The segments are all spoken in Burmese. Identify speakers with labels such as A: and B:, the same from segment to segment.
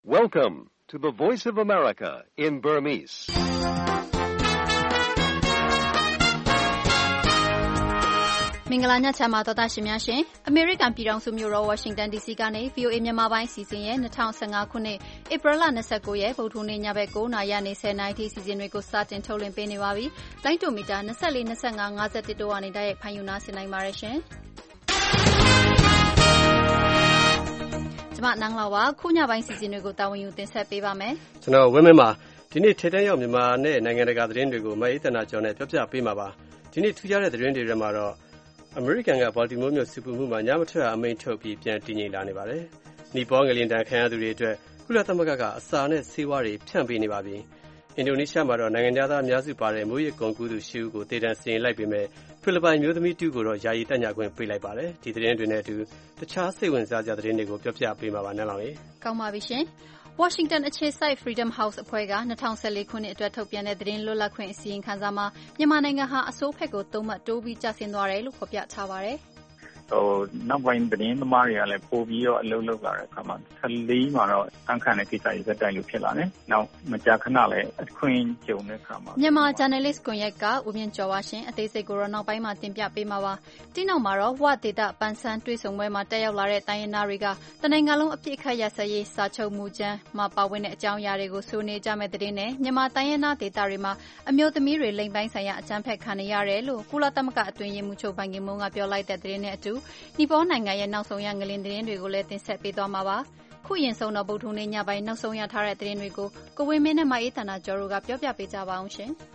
A: Welcome to the Voice of America in Burmese.
B: ။မင်္ဂလာညချမ်းပါသောတာရှင်များရှင်။ အမေရိကန်ပြည်ထောင်စုမြို့တော်ဝါရှင်တန် DC ကနေ VOA မြန်မာပိုင်းအစီအစဉ်ရဲ့2015ခုနှစ်ဧပြီလ29ရက်ဗုဒ္ဓဟူးနေ့ညဘက်9:00နာရီနေ10:00နာရီထိအစီအစဉ်တွေကိုစတင်ထုတ်လွှင့်ပေးနေပါပြီ။လိုင်းတိုမီတာ24 25 51တို့ကနေတိုက်ရိုက်ဖမ်းယူနာဆင်နိုင်ပါတယ်ရှင်။ကျွန်မနန်းလာပါခုညပိုင်းစီစဉ်တွေကိုတာဝန်ယူတင်ဆက်ပေးပါမယ်
C: ။ကျွန်တော်ဝင်းမင်းပါဒီနေ့ထိပ်တန်းရောက်မြန်မာနဲ့နိုင်ငံတကာသတင်းတွေကိုမအေးတနာကျော်နဲ့ပြောပြပေးမှာပါ။ဒီနေ့ထူးခြားတဲ့သတင်းတွေထဲမှာတော့အမေရိကန်ကဘော်တီမိုးမြို့စူပူမှုမှာညမထွက်အမိန့်ထုတ်ပြီးပြန်တည်ငြိမ်လာနေပါတယ်။နီပေါငလျင်တန်ခံရသူတွေအတွက်ကုလသမဂ္ဂကအစာနဲ့ဆေးဝါးတွေဖြန့်ပေးနေပါပြီ။အင်ဒိုနီးရှားမှာတော့နိုင်ငံသားအများစုပါတဲ့မိုးရေကုန်ကူးသူ10ဦးကိုတေတံစီရင်လိုက်ပေမဲ့ဖိလစ်ပိုင်မျိုးသမီး2ကိုတော့ယာယီတက်ညခွင့်ပေးလိုက်ပါတယ်။ဒီသတင်းတွေနဲ့အတူတခြားစိတ်ဝင်စားစရာသတင်းတွေကိုပြောပြပေးမှာပါနဲ့လောင်ရေ
B: ။ကောင်းပါပြီရှင်။ဝါရှင်တန်အခြေစိုက် Freedom House အဖွဲ့က2014ခုနှစ်အတွက်ထုတ်ပြန်တဲ့သတင်းလွတ်လပ်ခွင့်အစီရင်ခံစာမှာမြန်မာနိုင်ငံဟာအဆိုးဖက်ကို3မှတ်တိုးပြီးကျဆင်းသွားတယ်လို့ဖော်ပြထားပါတယ်။
D: နောက်ပိုင်းသတင်းသမားတွေကလည်းပို့ပြီးတော့အလုပ်လုပ်လာတဲ့အခါမှာ14မှာတော့အခံတဲ့ကိစ္စတွေဇက်တိုင်လို့ဖြစ်လာတယ်။နောက်မကြာခဏလည်းအခွင့်ကြုံတဲ့အခါမှာ
B: မြန်မာ Journalist ကွန်ရက်ကဦးမြင့်ကျော်ပါရှင်အသေးစိတ်ကိုတော့နောက်ပိုင်းမှာတင်ပြပေးမှာပါ။ဒီနောက်မှာတော့ဝဒေတာပန်ဆန်းတွေ့ဆုံပွဲမှာတက်ရောက်လာတဲ့တိုင်းရင်းသားတွေကတနိုင်ငံလုံးအပြစ်ခတ်ရစရေးစာချုပ်မူကြမ်းမှာပါဝင်တဲ့အကြောင်းအရာတွေကိုဆွေးနွေးကြမယ့်တဲ့နဲ့မြန်မာတိုင်းရင်းသားဒေသတွေမှာအမျိုးသမီးတွေလိမ်ပိုင်းဆိုင်ရာအကြမ်းဖက်ခံနေရတယ်လို့ကုလသမဂ္ဂအတွင်းရေးမှူးချုပ်ဘန်ကီမွန်းကပြောလိုက်တဲ့တဲ့နဲ့အတူနီပေါနိုင်ငံရဲ့နောက်ဆုံးရငလင်သတင်းတွေကိုလည်းတင်ဆက်ပေးသွားမှာပါ။ခုရင်ဆုံးတော့ဗုဒ္ဓဟူးနေ့ညပိုင်းနောက်ဆုံးရထားတဲ့သတင်းတွေကိုကိုဝင်းမင်းနဲ့မအေးတနာကျော်တို့ကပြောပြပေးကြပါအောင်ရှင်။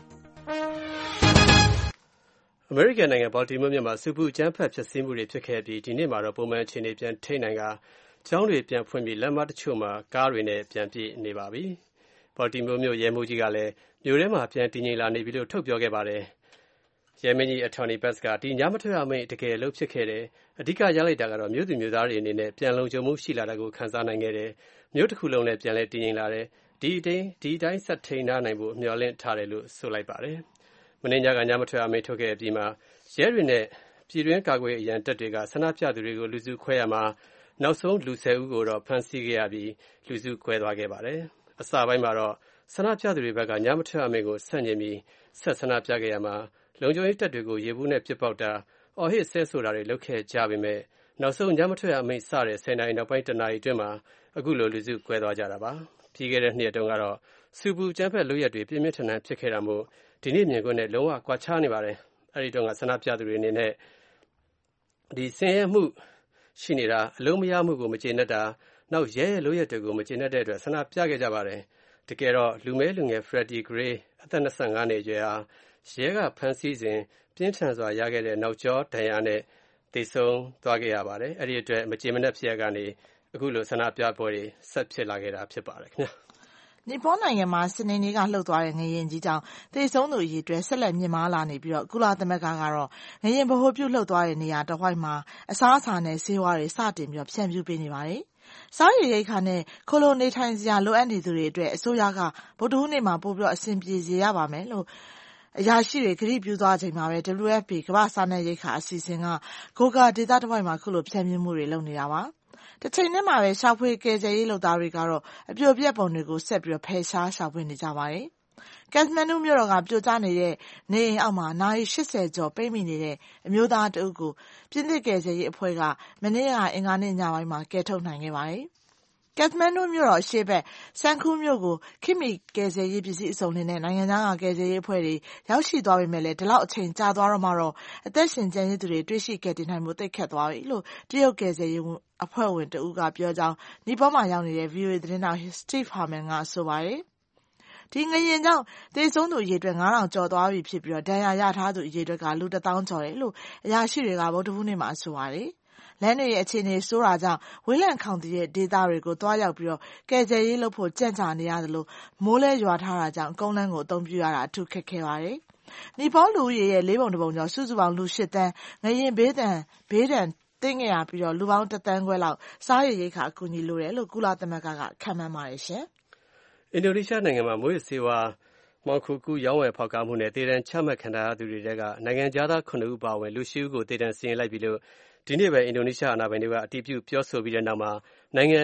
C: အမေရိကန်နိုင်ငံဘော်တီမိုးမြို့မှာစူပူအကြမ်းဖက်ဖြစ်စည်းမှုတွေဖြစ်ခဲ့ပြီးဒီနေ့မှာတော့ပုံမှန်အခြေအနေပြန်ထိန်းနိုင်ကကျောင်းတွေပြန်ဖွင့်ပြီးလမ်းမတချို့မှာကားတွေနဲ့ပြန်ပြည့်နေပါပြီ။ဘော်တီမိုးမြို့ရဲမှူးကြီးကလည်းမြို့ထဲမှာပြန်တည်ငြိမ်လာနေပြီလို့ထုတ်ပြောခဲ့ပါတယ်။ရဲမင်းကြီး Attorney Bess ကဒီညမထွက်ရမိန့်တကယ်လို့ဖြစ်ခဲ့တယ်။အဓိကရလိုက်တာကတော့မြို့သူမြို့သားတွေအနေနဲ့ပြန်လုံခြုံမှုရှိလာတာကိုခံစားနိုင်ခဲ့တယ်။မြို့တစ်ခုလုံးလည်းပြန်လဲတည်ငြိမ်လာတယ်။ဒီတိုင်းဆက်ထိန်းထားနိုင်ဖို့မျှော်လင့်ထားတယ်လို့ဆိုလိုက်ပါတယ်။မင်းညကညမထွက်ရမိန့်ထုတ်ခဲ့ပြီးမှရဲတွေနဲ့ပြည်တွင်းကာကွယ်အရန်တပ်တွေကဆန္ဒပြသူတွေကိုလူစုခွဲရမှာနောက်ဆုံးလူ10ဦးကိုတော့ဖမ်းဆီးခဲ့ရပြီးလူစုခွဲသွားခဲ့ပါတယ်။အစပိုင်းမှာတော့ဆန္ဒပြသူတွေဘက်ကညမထွက်ရမိန့်ကိုဆန့်ကျင်ပြီးဆက်ဆန္ဒပြခဲ့ရမှာလုံခြုံရေးတပ်တွေကိုရေဘူးနဲ့ပစ်ပေါက်တာအော်ဟစ်ဆဲဆိုတာတွေလုပ်ခဲ့ကြပေမဲ့နောက်ဆုံးညမထွက်ရအမိန့်စတဲ့10နာရီနောက်ပိုင်း1နာရီအတွင်းမှာအခုလိုလူစုကွဲသွားကြတာပါပြီးခဲ့တဲ့နှစ်တုန်းကတော့စူပူကျန်းဖက်လုပ်ရက်တွေပြင်းပြင်းထန်ထန်ဖြစ်ခဲ့တာမို့ဒီနေ့မြင်ကွင်းနဲ့လုံးဝကွာခြားနေပါတယ်အဲ့ဒီတုန်းကဆန္ဒပြသူတွေအနေနဲ့ဒီဆင်းရဲမှုရှိနေတာအလုံးမရမှုကိုမကျေနပ်တာနောက်ရဲရဲ့လုပ်ရက်တွေကိုမကျေနပ်တဲ့အတွက်ဆန္ဒပြခဲ့ကြပါတယ်တကယ်တော့လူမဲလူငယ် Freddie Gray အသက်25နှစ်အရွယ်ဟာရဲကဖမ်းဆီးစဉ်ပြင်းထန်စွာရခဲ့တဲ့နောက်ကျောဒဏ်ရာနဲ့သေဆုံးသွားခဲ့ရပါတယ်။အဲ့ဒီအတွက်မကြေမနက်ဖြစ်ရကနေအခုလိုဆန္ဒပြပွဲတွေဆက်ဖြစ်လာခဲ့တာဖြစ်ပါတယ်ခင်ဗျာ
E: ။နီပေါနိုင်ငံမှာစနေနေ့ကလှုပ်သွားတဲ့ငလျင်ကြီးကြောင့်သေဆုံးသူအရေအတွက်ဆက်လက်မြင့်မားလာနေပြီးတော့ကုလသမဂ္ဂကတော့ငလျင်ဗဟိုပြုလှုပ်သွားတဲ့နေရာတစ်ဝိုက်မှာအစားအစာနဲ့ဆေးဝါးတွေစတင်ပြီးဖြန့်ဖြူးပေးနေပါတယ်။စားရည်ရိတ်ခါနဲ့ခလိုနေထိုင်စရာလိုအပ်နေသူတွေအတွက်အစိုးရကဗုဒ္ဓဟူးနေ့မှာပို့ပြီးအဆင်ပြေစေရပါမယ်လို့အရာရှိတွေကတိပြုသွားချိန်မှာပဲ WFP ကမ္ဘာ့စားနပ်ရိက္ခာအစီအစဉ်ကဂိုဂါဒေသတစ်ဝိုက်မှာခုလိုဖြန့်ဖြူးမှုတွေလုပ်နေတာပါ။တစ်ချိန်တည်းမှာပဲရှာဖွေကယ်ဆယ်ရေးလုပ်သားတွေကတော့အပြိုပြက်ပုံတွေကိုဆက်ပြီးဖယ်ရှားရှာဖွေနေကြပါတယ်။ကက်သမန္ဒူမြို့တော်ကပြိုကျနေတဲ့နေအိမ်အောက်မှာနာရီ80ကျော်ပိတ်မိနေတဲ့အမျိုးသားတဦးကိုပြင်သစ်ကယ်ဆယ်ရေးအဖွဲ့ကမနေ့ကအင်္ဂါနေ့ညပိုင်းမှာကယ်ထုတ်နိုင်ခဲ့ပါတယ်။ကက်သမန္ဒူမြို့တော်အရှေ့ဘက်စန်ခူးမြို့ကိုခိမီကယ်ဆယ်ရေးပစ္စည်းအစုံတွေနဲ့နိုင်ငံသားကကယ်ဆယ်ရေးအဖွဲ့တွေရောက်ရှိသွားပေမဲ့လည်းဒီလောက်အချိန်ကြာသွားတော့မှတော့အသက်ရှင်ကျန်ရစ်သူတွေတွေ့ရှိကယ်တင်နိုင်မှုသိပ်ခက်သွားပြီလို့တရုတ်ကယ်ဆယ်ရေးအဖွဲ့ဝင်တဦးကပြောကြောင်းနီပေါမှာရောက်နေတဲ့ VOA သတင်းတောက် Steve Harman ကဆိုပါတယ်။ဒီငလျင်ကြောင့်သေဆုံးသူအရေအတွက်9000ကျော်သွားပြီဖြစ်ပြီးဒဏ်ရာရထားသူအရေအတွက်ကလူ1000ကျော်တယ်လို့အရာရှိတွေကဗုဒ္ဓဟူးနေ့မှာဆိုပါတယ်။လမ်းတွေရဲ့အခြေအနေဆိုးတာကြောင့်ဝေးလံခေါင်သီတဲ့ဒေသတွေကိုသွားရောက်ပြီးကယ်ဆယ်ရေးလုပ်ဖို့ကြန့်ကြာနေရတယ်လို့မိုးလဲရွာထားတာကြောင့်ကုန်းလမ်းကိုအသုံးပြုရတာအထူးခက်ခဲပါတယ်။နီပေါလူဦးရေရဲ့4ပုံ1ပုံကျော်စုစုပေါင်းလူ8သန်းငလျင်ဘေးဒဏ်သင့်ခဲ့ရပြီးလူပေါင်း1သန်းခွဲလောက်စားရည်ရိက္ခာအကူအညီလိုတယ်လို့ကုလသမဂ္ဂကခန့်မှန်းပါတယ်ရှင်
C: ။အင်ဒိုနီးရှားနိုင်ငံမှာမွေးဆေးဝါးမော်ခုကူရောင်းဝယ်ဖောက်ကားမှုနဲ့တေတံချမှတ်ခံထားရသူတွေကနိုင်ငံသား9ဦးပါဝင်လူ10ဦးကိုတေတံစီရင်လိုက်ပြီလို့ဒီနေ့ပဲအင်ဒိုနီးရှားအာဏာပိုင်တွေကအတည်ပြုပြောဆိုပြီးတဲ့နောက်မှာနိုင်ငံ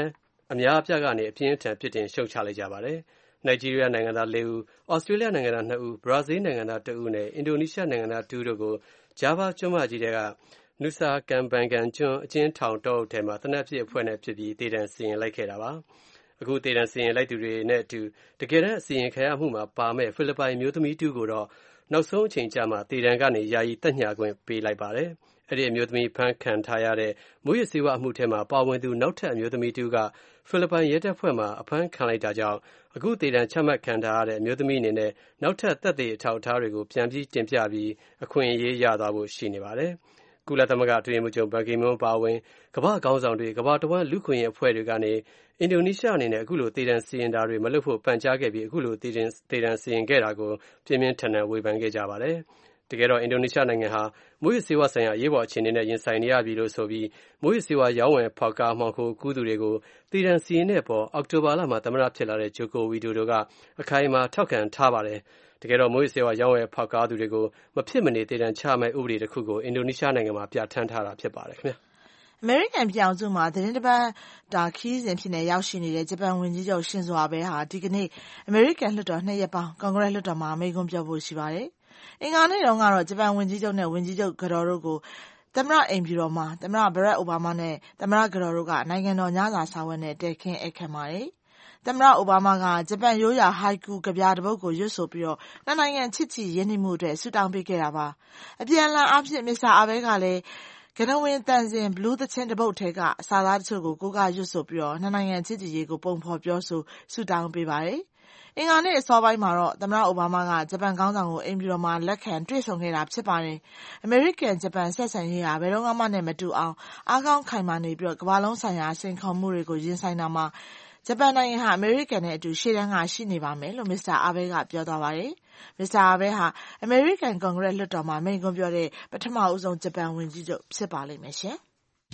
C: အများအပြားကနေအပြင်းအထန်ပြစ်တင်ရှုတ်ချလိုက်ကြပါတယ်။ နိုင်ဂျီးရီးယားနိုင်ငံသား 4 ဦး၊ ဩစတြေးလျနိုင်ငံသား 2 ဦး၊ ဘရာဇီးနိုင်ငံသား 1 ဦးနဲ့ အင်ဒိုနီးရှားနိုင်ငံသား 2 ဦးတို့ကို ဂျာဗားကျွန်းမကြီးထဲက Nusa Kambangan ကျွန်းအကျဉ်းထောင်တောအုပ်ထဲမှာသေနတ်ပစ်အဖွဲ့နဲ့ဖြစ်ပြီးသေဒဏ်စီရင်လိုက်ခဲ့တာပါ။ အခုသေဒဏ်စီရင်လိုက်သူတွေနဲ့အတူတကယ်တမ်းအစီရင်ခံရမှုမှာပါမယ့်ဖိလစ်ပိုင်အမျိုးသမီးတဦးကိုတော့နောက်ဆုံးအချိန်ကျမှသေဒဏ်ကနေယာယီသက်ညှာခွင့်ပေးလိုက်ပါတယ်။ အဲ့ဒီအမျိုးသမီးဖမ်းခံထားရတဲ့မူးယစ်ဆေးဝါးအမှုထဲမှာပါဝင်သူနောက်ထပ်အမျိုးသမီးတဦးကဖိလစ်ပိုင်ရဲတပ်ဖွဲ့မှာအဖမ်းခံလိုက်တာကြောင့်အခုသေဒဏ်ချမှတ်ခံထားရတဲ့အမျိုးသမီးအနေနဲ့နောက်ထပ်သက်သေအထောက်အထားတွေကိုပြန်ပြီးတင်ပြပြီးအခွင့်အရေးရသွားဖို့ရှိနေပါတယ်။ ကုလသမဂ္ဂအတွင်းရေးမှူးချုပ်ဘန်ကီမွန်းအပါအဝင်ကမ္ဘာ့ခေါင်းဆောင်တွေကမ္ဘာတစ်ဝန်းလူ့အခွင့်အရေးအဖွဲ့တွေကနေအင်ဒိုနီးရှားအနေနဲ့အခုလိုသေဒဏ်စီရင်တာတွေမလုပ်ဖို့ပန်ကြားခဲ့ပြီးအခုလိုသေဒဏ်စီရင်ခဲ့တာကိုပြင်းပြင်းထန်ထန်ဝေဖန်ခဲ့ကြပါတယ်။တကယ်တော့အင်ဒိုနီးရှားနိုင်ငံဟာမူးယစ်ဆေးဝါးဆိုင်ရာအရေးပေါ်အခြေအနေနဲ့ရင်ဆိုင်နေရပြီလို့ဆိုပြီးမူးယစ်ဆေးဝါးရောင်းဝယ်ဖောက်ကားမှောင်ခိုကူးသူတွေကိုသေဒဏ်စီရင်တဲ့အပေါ်အောက်တိုဘာလမှာသမ္မတဖြစ်လာတဲ့ဂျိုကိုဝီဒိုဒိုကအခိုင်အမာထောက်ခံထားပါတယ်။တကယ်တော့မူးယစ်ဆေးဝါးရောင်းဝယ်ဖောက်ကားသူတွေကိုမဖြစ်မနေသေဒဏ်ချမယ့်ဥပဒေတစ်ခုကိုအင်ဒိုနီးရှားနိုင်ငံမှာပြဋ္ဌာန်းထားတာဖြစ်ပါတယ်ခင်ဗျာ
E: ။အမေရိကန်ပြည်ထောင်စုမှာသတင်းတစ်ပတ်တာခရီးစဉ်ဖြစ်နေရောက်ရှိနေတဲ့ဂျပန်ဝန်ကြီးချုပ်ရှင်ဇိုအာဘေးဟာဒီကနေ့အမေရိကန်လွှတ်တော်2ရက်ပေါင်းကွန်ဂရက်လွှတ်တော်မှာမိန့်ခွန်းပြောဖို့ရှိပါတယ်။အင်္ဂါနေ့တုန်းကတော့ဂျပန်ဝန်ကြီးချုပ်နဲ့ဝန်ကြီးချုပ်ကတော်တို့ကိုသမ္မတအိမ်ဖြူတော်မှာသမ္မတဘရက်အိုဘားမားနဲ့သမ္မတကတော်တို့ကနိုင်ငံတော်ညစာစားဝတ်နဲ့တည်ခင်းဧည့်ခံပါတယ်။သမ္မတအိုဘားမားကဂျပန်ရိုးရာဟိုက်ကူကဗျာတစ်ပုဒ်ကိုရွတ်ဆိုပြီးတော့နှစ်နိုင်ငံချစ်ကြည်ရင်းနှီးမှုအတွက်ဆုတောင်းပေးခဲ့တာပါ။အပြန်အလှန်အားဖြင့်မစ္စတာအာဘေးကလည်းကနဝင်တန်စင်ဘလူးသချင်းတစ်ပုဒ်ထဲကစာသားတချို့ကိုကိုးကားရွတ်ဆိုပြီးတော့နှစ်နိုင်ငံချစ်ကြည်ရေးကိုပုံဖော်ပြောဆိုဆုတောင်းပေးပါတယ်။အင်္ဂါနေ့အစောပိုင်းမှာတော့သမ္မတအိုဘားမားကဂျပန်ခေါင်းဆောင်ကိုအိမ်ဖြူတော်မှာလက်ခံတွေ့ဆုံခဲ့တာဖြစ်ပါတယ်။အမေရိကန်ဂျပန်ဆက်ဆံရေးဟာဘယ်တော့မှနဲ့မတူအောင်အားကောင်းခိုင်မာနေပြီးတော့ကမ္ဘာလုံးဆိုင်ရာစိန်ခေါ်မှုတွေကိုရင်ဆိုင်တာမှာဂျပန်နိုင်ငံဟာအမေရိကန်နဲ့အတူရှေ့တန်းကရှိနေပါမယ်လို့မစ္စတာအာဘေးကပြောသွားပါတယ်။မစ္စတာအာဘေးဟာအမေရိကန်ကွန်ဂရက်လွှတ်တော်မှာမိန့်ခွန်းပြောတဲ့ပထမဦးဆုံးဂျပန်ဝန်ကြီးချုပ်ဖြစ်ပါလိမ့်မယ်ရှင်။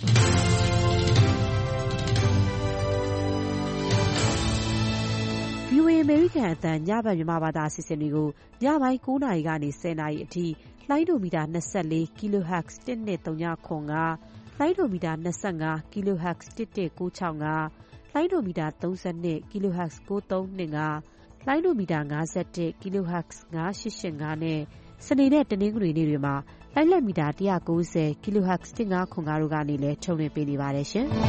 F: VOA အမေရိကန်အသံညဘက်မြန်မာဘာသာအစီအစဉ်တွေကိုညပိုင်း9:00 နာရီကနေ10:00 နာရီအထိလိုင်းဒိုမီတာ24 kHz 1239လိုင်းဒိုမီတာ25 kHz 11965လိုင်းဒိုမီတာ32 kHz 9325လိုင်းဒိုမီတာ51 kHz 9885နဲ့စနေနဲ့တနင်္ဂနွေနေ့တွေမှာလိုင်းလက်မီတာ190 kHz 1505တို့ကနေလည်းထုတ်လွှင့်ပေးနေပါတယ်ရှင်။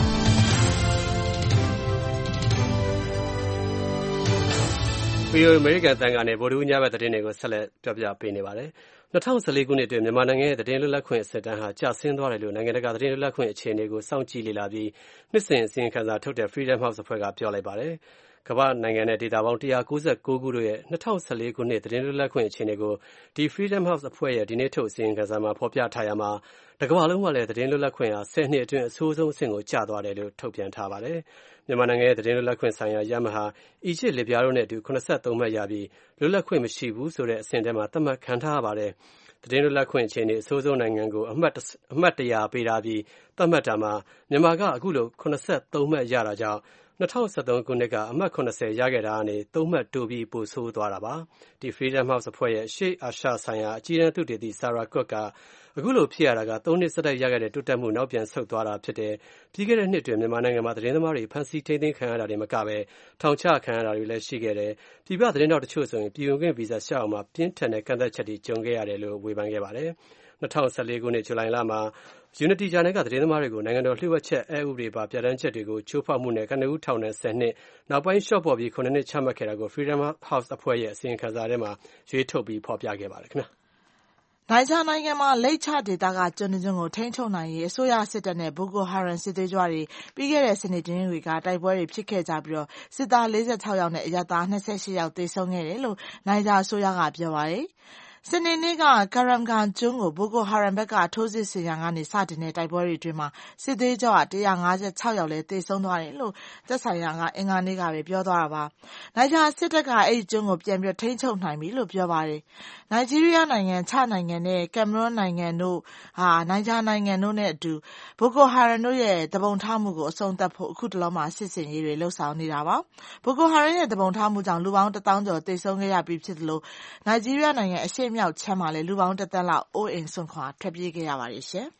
C: VOA အမေရိကန်အသံကနေဗုဒ္ဓဟူးညဘက်သတင်းတွေကိုဆက်လက်ပြောပြပေးနေပါတယ်။2014ခုနှစ်အတွင်းမြန်မာနိုင်ငံရဲ့သတင်းလွတ်လပ်ခွင့်အဆင့်အတန်းဟာကျဆင်းသွားတယ်လို့နိုင်ငံတကာသတင်းလွတ်လပ်ခွင့်အခြေအနေကိုစောင့်ကြည့်လေ့လာပြီးနှစ်စဉ်အစီရင်ခံစာထုတ်တဲ့ Freedom House အဖွဲ့ကပြောလိုက်ပါတယ်။ကမ္ဘာ့နိုင်ငံနဲ့ဒေသပေါင်း196ခုတို့ရဲ့2014ခုနှစ်သတင်းလွတ်လပ်ခွင့်အခြေအနေကိုဒီ Freedom House အဖွဲ့ရဲ့ဒီနေ့ထုတ်အစီရင်ခံစာမှာဖော်ပြထားရမှာတကမ္ဘာလုံးမှာလည်းသတင်းလွတ်လပ်ခွင့်ဟာ10နှစ်အတွင်းအဆိုးဆုံးအဆင့်ကိုကျသွားတယ်လို့ထုတ်ပြန်ထားပါတယ်။မြန်မာနိုင်ငံရဲ့သတင်းလွတ်လပ်ခွင့်ဆိုင်ရာရမှတ်ဟာအီဂျစ်လစ်ဗျားတို့နဲ့အတူ83မှတ်ရပြီးလွတ်လပ်ခွင့်မရှိဘူးဆိုတဲ့အဆင့်ထဲမှာသတ်မှတ်ခံထားရပါတယ်။သတင်းလွတ်လပ်ခွင့်အခြေအနေအဆိုးဆုံးနိုင်ငံကိုအမှတ်100ပေးထားပြီးသတ်မှတ်တာမှာမြန်မာကအခုလို83မှတ်ရတာကြောင့်2013ခုနှစ်ကအမှတ်80ရခဲ့တာကနေ3မှတ်တိုးပြီးပိုဆိုးသွားတာပါ။ဒီ Freedom House အဖွဲ့ရဲ့ရှေ့အာရှဆိုင်ရာအကြီးတန်းသုတေသီ Sarah Cook ကအခုလိုဖြစ်ရတာက3နှစ်ဆက်တိုက်ရခဲ့တဲ့တိုးတက်မှုနောက်ပြန်ဆုတ်သွားတာဖြစ်တယ်။ပြီးခဲ့တဲ့နှစ်အတွင်းမြန်မာနိုင်ငံမှာသတင်းသမားတွေဖမ်းဆီးထိန်းသိမ်းခံရတာတွေမကပဲထောင်ချခံရတာတွေလည်းရှိခဲ့တယ်။ပြည်ပသတင်းတောက်တချို့ဆိုရင်ပြည်ဝင်ခွင့်ဗီဇာလျှောက်အောင်မှာပြင်းထန်တဲ့ကန့်သတ်ချက်တွေကြုံခဲ့ရတယ်လို့ဝေဖန်ခဲ့ပါတယ်။2014ခုနှစ်ဇူလိုင်လမှာ Unity Channel ကသတင်းသမားတွေကိုနိုင်ငံတော်လျှို့ဝှက်ချက်အက်ဥပဒေပါပြဋ္ဌာန်းချက်တွေကိုချိုးဖောက်မှုနဲ့ကနဦးထောင်ဒဏ်10နှစ်နောက်ပိုင်းလျှော့ပေါ့ပြီး9နှစ်ချမှတ်ခဲ့တာကို Freedom House အဖွဲ့ရဲ့အစီရင်ခံစာထဲမှာရွေးထုတ်ပြီးဖော်ပြခဲ့ပါတယ်ခင်ဗျာ
E: ။နိုင်ဂျာနိုင်ငံမှာလိပ်ချဒေသကကျွန်းတစ်ကျွန်းကိုထိန်းချုပ်နိုင်ရေးအစိုးရစစ်တပ်နဲ့ဘိုကိုဟာရမ်စစ်သွေးကြွတွေပြီးခဲ့တဲ့စနေနေ့တွေကတိုက်ပွဲတွေဖြစ်ခဲ့ကြပြီးတော့စစ်သား46ယောက်နဲ့အရပ်သား28ယောက်သေဆုံးခဲ့တယ်လို့နိုင်ဂျာအစိုးရကပြောပါတယ်။စနေနေ့ကကာရမ်ဂန်ကျွန်းကိုဘိုကိုဟာရမ်ဘက်ကထိုးစစ်ဆင်ရာကနေစတင်တဲ့တိုက်ပွဲတွေအတွင်းမှာစစ်သွေးကြွ156ယောက်လည်းသေဆုံးသွားတယ်လို့သက်ဆိုင်ရာကအင်္ဂါနေ့ကပဲပြောသွားတာပါ။နိုင်ဂျာစစ်တပ်ကအဲ့ဒီကျွန်းကိုပြန်ပြီးထိန်းချုပ်နိုင်ပြီလို့ပြောပါတယ်။နိုင်ဂျီးရီးယားနိုင်ငံချနိုင်ငံနဲ့ကင်မရွန်းနိုင်ငံတို့နိုင်ဂျာနိုင်ငံတို့နဲ့အတူဘိုကိုဟာရမ်တို့ရဲ့တပုံထားမှုကိုအဆုံးသတ်ဖို့အခုတလောမှာစစ်စင်ရေးတွေလှုပ်ဆောင်နေတာပါ။ဘိုကိုဟာရမ်ရဲ့တပုံထားမှုကြောင့်လူပေါင်း1000ကျော်သေဆုံးခဲ့ရပြီးဖြစ်သလိုနိုင်ဂျီးရီးယားနိုင်ငံအရှေ့မြောက်ခြမ်းမှာလည်းလူပေါင်း1သန်းလောက်အိုးအိမ်စွန့်ခွာထွက်ပြေးခဲ့ရပါတယ်ရှင်။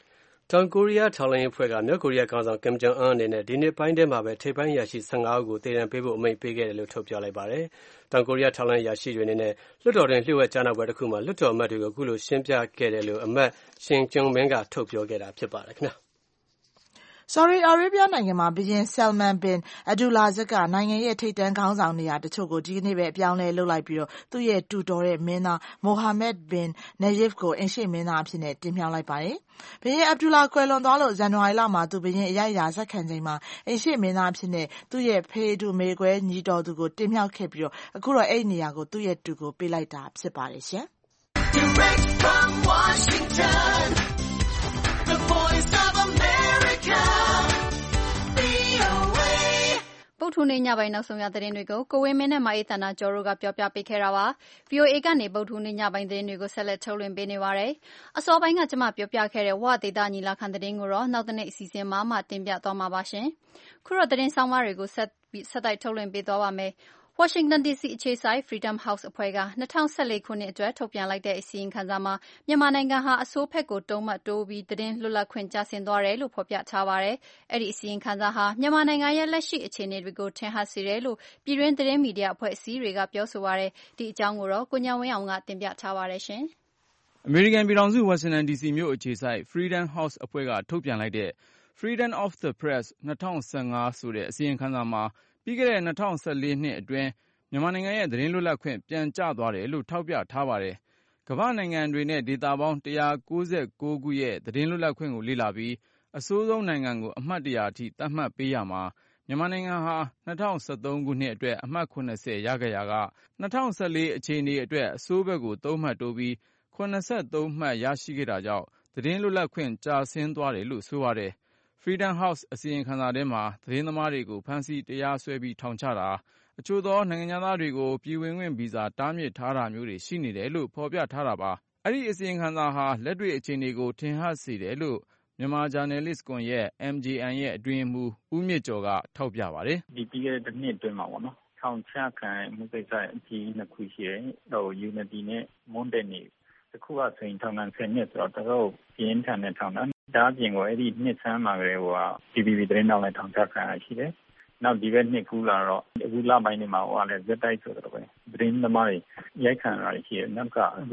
C: တောင်ကိုရီးယားထောက်လှမ်းရေးအဖွဲ့ကမြောက်ကိုရီးယားခေါင်းဆောင် Kim Jong Un အနေနဲ့ဒီနှစ်ပိုင်းထဲမှာပဲထိပ်ပိုင်းအရာရှိ15ဦးကိုသေဒဏ်ပေးဖို့အမိန့်ပေးခဲ့တယ်လို့ထုတ်ပြောလိုက်ပါတယ်။တောင်ကိုရီးယားထောက်လှမ်းရေးအရာရှိတွေအနေနဲ့လွှတ်တော်တွင်လျှို့ဝှက်ကြားနာပွဲတစ်ခုမှာလွှတ်တော်အမတ်တွေကိုအခုလိုရှင်းပြခဲ့တယ်လို့အမတ်ရှင်ကျုံမင်းကထုတ်ပြောခဲ့တာဖြစ်ပါတယ်ခင်ဗျာ။
E: Saudi Arabia နိုင်ငံမှာဘုရင် Salman bin Abdulaziz ကနိုင်ငံရဲ့ထိပ်တန်းခေါင်းဆောင်နေရာတချို့ကိုဒီကနေ့ပဲအပြောင်းအလဲလုပ်လိုက်ပြီးသူ့ရဲ့တူတော်တဲ့မင်းသား Mohammed bin Nayef ကိုအိမ်ရှေ့မင်းသားအဖြစ်တင်မြှောက်လိုက်ပါတယ်။ဘုရင် Abdullah ကွယ်လွန်သွားလို့ဇန်နဝါရီလမှာသူဘုရင်အရိုက်အရာဆက်ခံချိန်မှာအိမ်ရှေ့မင်းသားအဖြစ်သူ့ရဲ့ဖေတူမေကွဲညီတော်သူကိုတင်မြှောက်ခဲ့ပြီးအခုတော့အဲ့ဒီနေရာကိုသူ့ရဲ့တူကိုပေးလိုက်တာဖြစ်ပါတယ်ရှင်။
G: Direct from Washington, the voice of America, VOA.
B: ပုပ်ထူးနေ့ညပိုင်းနောက်ဆုံးရသတင်းတွေကိုကိုဝင်းမင်းနဲ့မအေးသန္တာကျော်တို့ကပြောပြပေးခဲ့တာပါ။ VOA ကနေပုပ်ထူးနေ့ညပိုင်းသတင်းတွေကိုဆက်လက်ထုတ်လွှင့်ပေးနေပါတယ်။အစောပိုင်းကကျွန်မပြောပြခဲ့တဲ့ဝဒေသညီလာခံသတင်းကိုတော့နောက်တနေ့အစီအစဉ်မှာတင်ပြသွားမှာပါရှင်။ခုတော့သတင်းဆောင်မတွေကိုဆက်တိုက်ထုတ်လွှင့်ပေးသွားပါမယ်။ Washington DC အခြေစိုက် Freedom House အဖွဲ့က2014ခုနှစ်အတွက်ထုတ်ပြန်လိုက်တဲ့အစီရင်ခံစာမှာမြန်မာနိုင်ငံဟာအဆိုးဘက်ကိုတုံးမှတ်တိုးပြီးသတင်းလွတ်လပ်ခွင့်ကျဆင်းသွားတယ်လို့ဖော်ပြထားပါတယ်။အဲ့ဒီအစီရင်ခံစာဟာမြန်မာနိုင်ငံရဲ့လက်ရှိအခြေအနေတွေကိုထင်ဟပ်စေတယ်လို့ပြည်တွင်းသတင်းမီဒီယာအဖွဲ့အစည်းတွေကပြောဆိုပါတယ်။ဒီအကြောင်းကိုတော့ကိုဉာဏ်ဝင်းအောင်ကတင်ပြထားပါတယ်ရှင်
H: ။အမေရိကန်ပြည်ထောင်စု Washington DC မြို့အခြေစိုက် Freedom House အဖွဲ့ကထုတ်ပြန်လိုက်တဲ့ Freedom of the Press 2015ဆိုတဲ့အစီရင်ခံစာမှာပြီးခဲ့တဲ့2014နှစ်အတွင်းမြန်မာနိုင်ငံရဲ့သတင်းလွတ်လပ်ခွင့်ပြန်ကျသွားတယ်လို့ထောက်ပြထားပါတယ်။ကမ္ဘာ့နိုင်ငံတွေနဲ့ဒေသပေါင်း196ခုရဲ့သတင်းလွတ်လပ်ခွင့်ကိုလေ့လာပြီးအဆိုးဆုံးနိုင်ငံကိုအမှတ်100အထိသတ်မှတ်ပေးရမှာမြန်မာနိုင်ငံဟာ2013ခုနှစ်အတွက်အမှတ်80ရခဲ့ရာက2014အခြေအနေအတွက်အဆိုးဘက်ကို3မှတ်တိုးပြီး83မှတ်ရရှိခဲ့တာကြောင့်သတင်းလွတ်လပ်ခွင့်ကျဆင်းသွားတယ်လို့ဆိုပါတယ်။ Freedom House အစီရင်ခံစာထဲမှာသတင်းသမားတွေကိုဖမ်းဆီးတရားစွဲပြီးထောင်ချတာအချို့သောနိုင်ငံသားတွေကိုပြည်ဝင်ခွင့်ဗီဇာတားမြစ်ထားတာမျိုးတွေရှိနေတယ်လို့ဖော်ပြထားတာပါ။အဲ့ဒီအစီရင်ခံစာဟာလက်တွေ့အခြေအနေကိုထင်ဟပ်စေတယ်လို့မြန်မာဂျာနယ်လစ်ကွန်ရက် MJN ရဲ့အတွင်းရေးမှူးဦးမြင့်ကျော်ကထောက်ပြပါတယ်
D: ။ဒီပြီးခဲ့တဲ့တစ်နှစ်အတွင်းမှာပေါ့နော်ထောင်ချခံမှုကိစ္စအကြီးနှစ်ခုရှိတယ်။ Unity နဲ့ Monday တစ်ခုကဆိုရင်ထောင်ဒဏ်10နှစ်ဆိုတော့တော်တော်ပြင်းထန်တဲ့ထောင်ဒဏ်ဒါအပြင်ကိုအဲ့ဒီနှစ်ဆန်းမှာကလေးက PPP သတင်းတောက်နဲ့ထောင်ချခံရရှိတယ်။နောက်ဒီဘက်နှစ်ကူးလာတော့အခုလပိုင်းတွေမှာဟိုကလည်းဇက်တိုက်ဆိုတော့ပဲသတင်းသမားတွေရိုက်ခံရတာရှိတယ်။နောက်ကအခု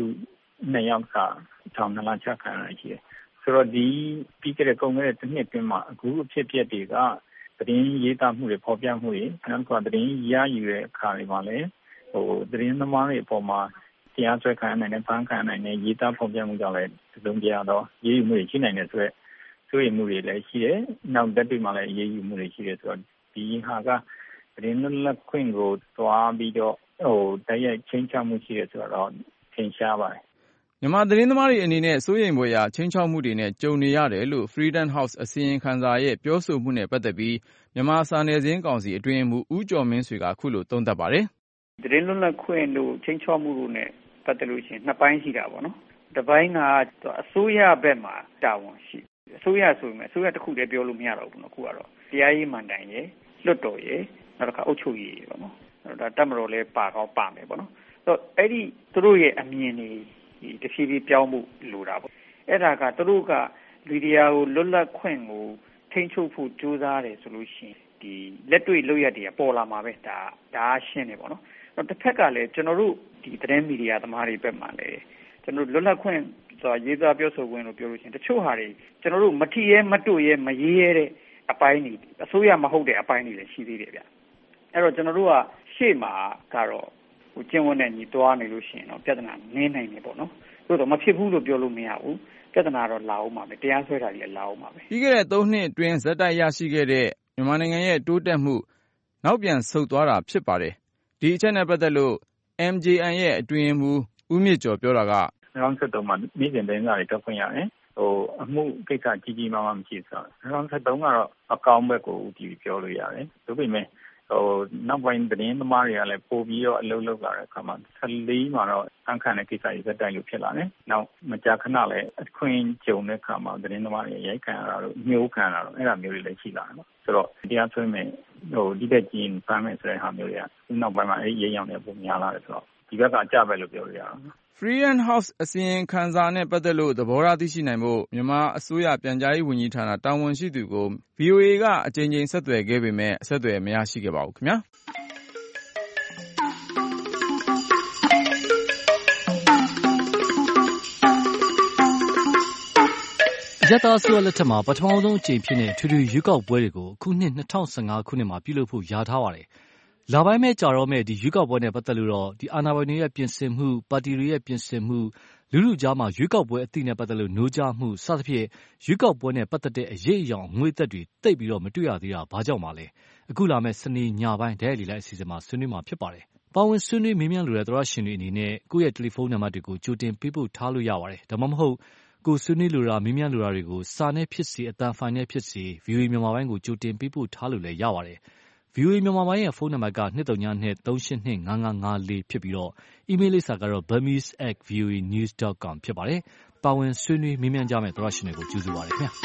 D: 2ယောက်ကထောင်2လချခံရတာရှိတယ်။ဆိုတော့ဒီပြီးခဲ့တဲ့ကုန်ခဲ့တဲ့တစ်နှစ်အတွင်းမှာအခုအဖြစ်အပျက်တွေကသတင်းရေးသားမှုတွေဖော်ပြမှုတွေနောက်ကသတင်းရယူတဲ့အခါတွေမှာလည်းသတင်းသမားတွေအပေါ်မှာတရားစွဲခံနိုင်တဲ့ဖမ်းခံနိုင်တဲ့ရေးသားဖော်ပြမှုကြောင့်လည်းတစုံတရာတော့ရေးယူမှုတွေရှိနိုင်တဲ့ဆိုရက်ဆိုရင်မှုတွေလည်းရှိတယ်။နောက်တက်တွေမှာလည်းရေးယူမှုတွေရှိတယ်ဆိုတော့ဒီဟာကသတင်းလွတ်လပ်ခွင့်ကိုသွားပြီးတော့တိုက်ရိုက်ချင်းချောက်မှုရှိတယ်ဆိုတော့ထင်ရှားပါတယ်
H: ။မြန်မာသတင်းသမားတွေအနေနဲ့စိုးရိမ်ဖွယ်ရာချင်းချောက်မှုတွေနဲ့ကြုံနေရတယ်လို့ Freedom House အစီရင်ခံစာရဲ့ပြောဆိုမှုနဲ့ပတ်သက်ပြီးမြန်မာစာနယ်ဇင်းကောင်စီအတွင်းရေးမှူးဦးကျော်မင်းဆွေကခုလိုသုံးသပ်ပါတယ်
I: ။သတင်းလွတ်လပ်ခွင့်တို့ချင်းချောက်မှုတို့နဲ့ပတ်သက်လို့ရှိရင်နှစ်ပိုင်းရှိတာပေါ့နော်။တစ်ပိုင်းကအစိုးရဘက်မှာတာဝန်ရှိအစိုးရဆိုရင်အစိုးရတစ်ခုတည်းပြောလို့မရတော့ဘူးနော်ခုကတော့တရားရေးမှန်တိုင်ရဲ့လွတ်တော်ရဲ့နောက်တစ်ခါအုပ်ချုပ်ရေးပေါ့နော်ဒါတပ်မတော်လည်းပါကောင်းပါမယ်ပေါ့နော်ဆိုတော့အဲ့ဒီသူတို့ရဲ့အမြင်တွေတဖြည်းဖြည်းပြောင်းမှုလိုတာပေါ့အဲ့ဒါကသူတို့ကလူတရားကိုလွတ်လပ်ခွင့်ကိုထိန်းချုပ်ဖို့ကြိုးစားတယ်ဆိုလို့ရှိရင်ဒီလက်တွေ့လုပ်ရတဲ့ပေါ်လာမှာပဲဒါရှင်းနေပေါ့နော်တော့တစ်ဖက်ကလည်းကျွန်တော်တို့ဒီသတင်းမီဒီယာသမားတွေဘက်မှာလည်းကျွန်တော်လွတ်လပ်ခွင့်ဆိုတာရေးသားပြောဆိုခွင့်လို့ပြောလို့ရှိရင်တချို့ဟာတွေကျွန်တော်တို့မထီရဲမတွေ့ရဲမရေးရဲတဲ့အပိုင်းတွေအစိုးရမဟုတ်တဲ့အပိုင်းတွေလည်းရှိသေးတယ်ဗျအဲ့တော့ကျွန်တော်တို့ကရှေ့မှာကတော့ကျင့်ဝတ်နဲ့ညီသွားနေလို့ရှိရင်တော့ပြဿနာနည်းနိုင်တယ်ပေါ့နော်သို့တော့မဖြစ်ဘူးလို့ပြောလို့မရဘူးပြဿနာတော့လာအောင်ပါပဲတရားစွဲတာကြီးလာအောင်ပါပဲ
H: ပြီးခဲ့တဲ့3နှစ်အတွင်းဇက်တိုက်ရရှိခဲ့တဲ့မြန်မာနိုင်ငံရဲ့တိုးတက်မှုနောက်ပြန်ဆုတ်သွားတာဖြစ်ပါတယ်ဒီအချက်နဲ့ပတ်သက်လို့ MJN ရဲ့အတွင်းရေးမှူးဦးမြင့်ကျော်ပြောတာက
D: 2013မှာနေ့စဉ်သတင်းစာတွေတက်ခွင့်ရတယ်အမှုကိစ္စကြီးကြီးမားမားမရှိဆိုတော့2013ကတော့အကောင်းဘက်ကိုဦးတည်ပြောလို့ရတယ်ဒါပေမဲ့နောက်ပိုင်းသတင်းသမားတွေကလည်းပို့ပြီးတော့အလုပ်လုပ်လာတဲ့အခါမှာ14မှာတော့အခံတဲ့ကိစ္စတွေဇက်တိုက်လို့ဖြစ်လာတယ်။နောက်မကြာခဏလည်းအခွင့်ကြုံတဲ့အခါမှာသတင်းသမားတွေရိုက်ခံရတာတို့မျိုးခံရတာတို့အဲ့ဒါမျိုးတွေလည်းရှိလာတယ်။ဆိုတော့တရားစွဲမယ်ဒီတဲ့ကြီးဖမ်းမယ်ဆိုတဲ့ဟာမျိုးတွေကနောက်ပိုင်းမှာအဲ့ရေးရောင်တွေပုံများလာတယ်ဆိုတော့ဒီဘက်ကအကြပဲလို့ပြောလို့ရအောင်
H: Freedom House အစီရင်ခံစာနဲ့ပတ်သက်လို့သဘောထားသိရှိနိုင်ဖို့မြန်မာအစိုးရပြန်ကြားရေးဝန်ကြီးဌာနတာဝန်ရှိသူကို VOA ကအကြိမ်ကြိမ်ဆက်သွယ်ခဲ့ပေမဲ့အဆက်အသွယ်မရရှိခဲ့ပါဘူးခင်ဗျာ
J: ရတအစိုးရလက်ထက်မှာပထမဆုံးအကြိမ်ဖြစ်တဲ့ထွေထွေရွေးကောက်ပွဲတွေကိုအခုနှစ်2015ခုနှစ်မှာပြုလုပ်ဖို့ယာထားပါတယ်။လပိုင်းမဲ့ကြာတော့မဲ့ဒီရွေးကောက်ပွဲနဲ့ပတ်သက်လို့တော့ဒီအာဏာပိုင်တွေရဲ့ပြင်ဆင်မှုပါတီတွေရဲ့ပြင်ဆင်မှုလူထုကြားမှာရွေးကောက်ပွဲအသည့်နဲ့ပတ်သက်လို့နှိုးကြားမှုစသဖြင့်ရွေးကောက်ပွဲနဲ့ပတ်သက်တဲ့အရေးအယောင်ငွေသက်တွေတိတ်ပြီးတော့မတွေ့ရသေးတာဘာကြောင့်ပါလဲ။အခုလာမဲ့စနေညပိုင်းဒဲရီလိုက်အစီအစဉ်မှာဆွေးနွေးမှာဖြစ်ပါတယ်။ပါဝင်ဆွေးနွေးမေးမြန်းလိုတဲ့သရရှင်တွေအနေနဲ့ကိုယ့်ရဲ့တယ်လီဖုန်းနံပါတ်တွေကိုကြိုတင်ပေးပို့ထားလို့ရပါတယ်။ဒါမှမဟုတ်ကိုဆွေးနွေးလိုတာမေးမြန်းလိုတာတွေကိုစာနဲ့ဖြစ်စေအတန်ဖိုင်နဲ့ဖြစ်စေ VOA မြန်မာပိုင်းကိုကြိုတင်ပေးပို့ထားလို့လည်းရပါတယ်။ VOA မြန်မာပိုင်းရဲ့ဖုန်းနံပါတ်က239238554ဖြစ်ပြီးတော့အီးမေးလ်လိပ်စာကတော့ burmese@voanews.com ဖြစ်ပါတယ်။ပါဝင်ဆွေးနွေးမေးမြန်းကြမယ့်သရရှင်တွေကိုကျေးဇူးပါတယ်ခင်ဗျာ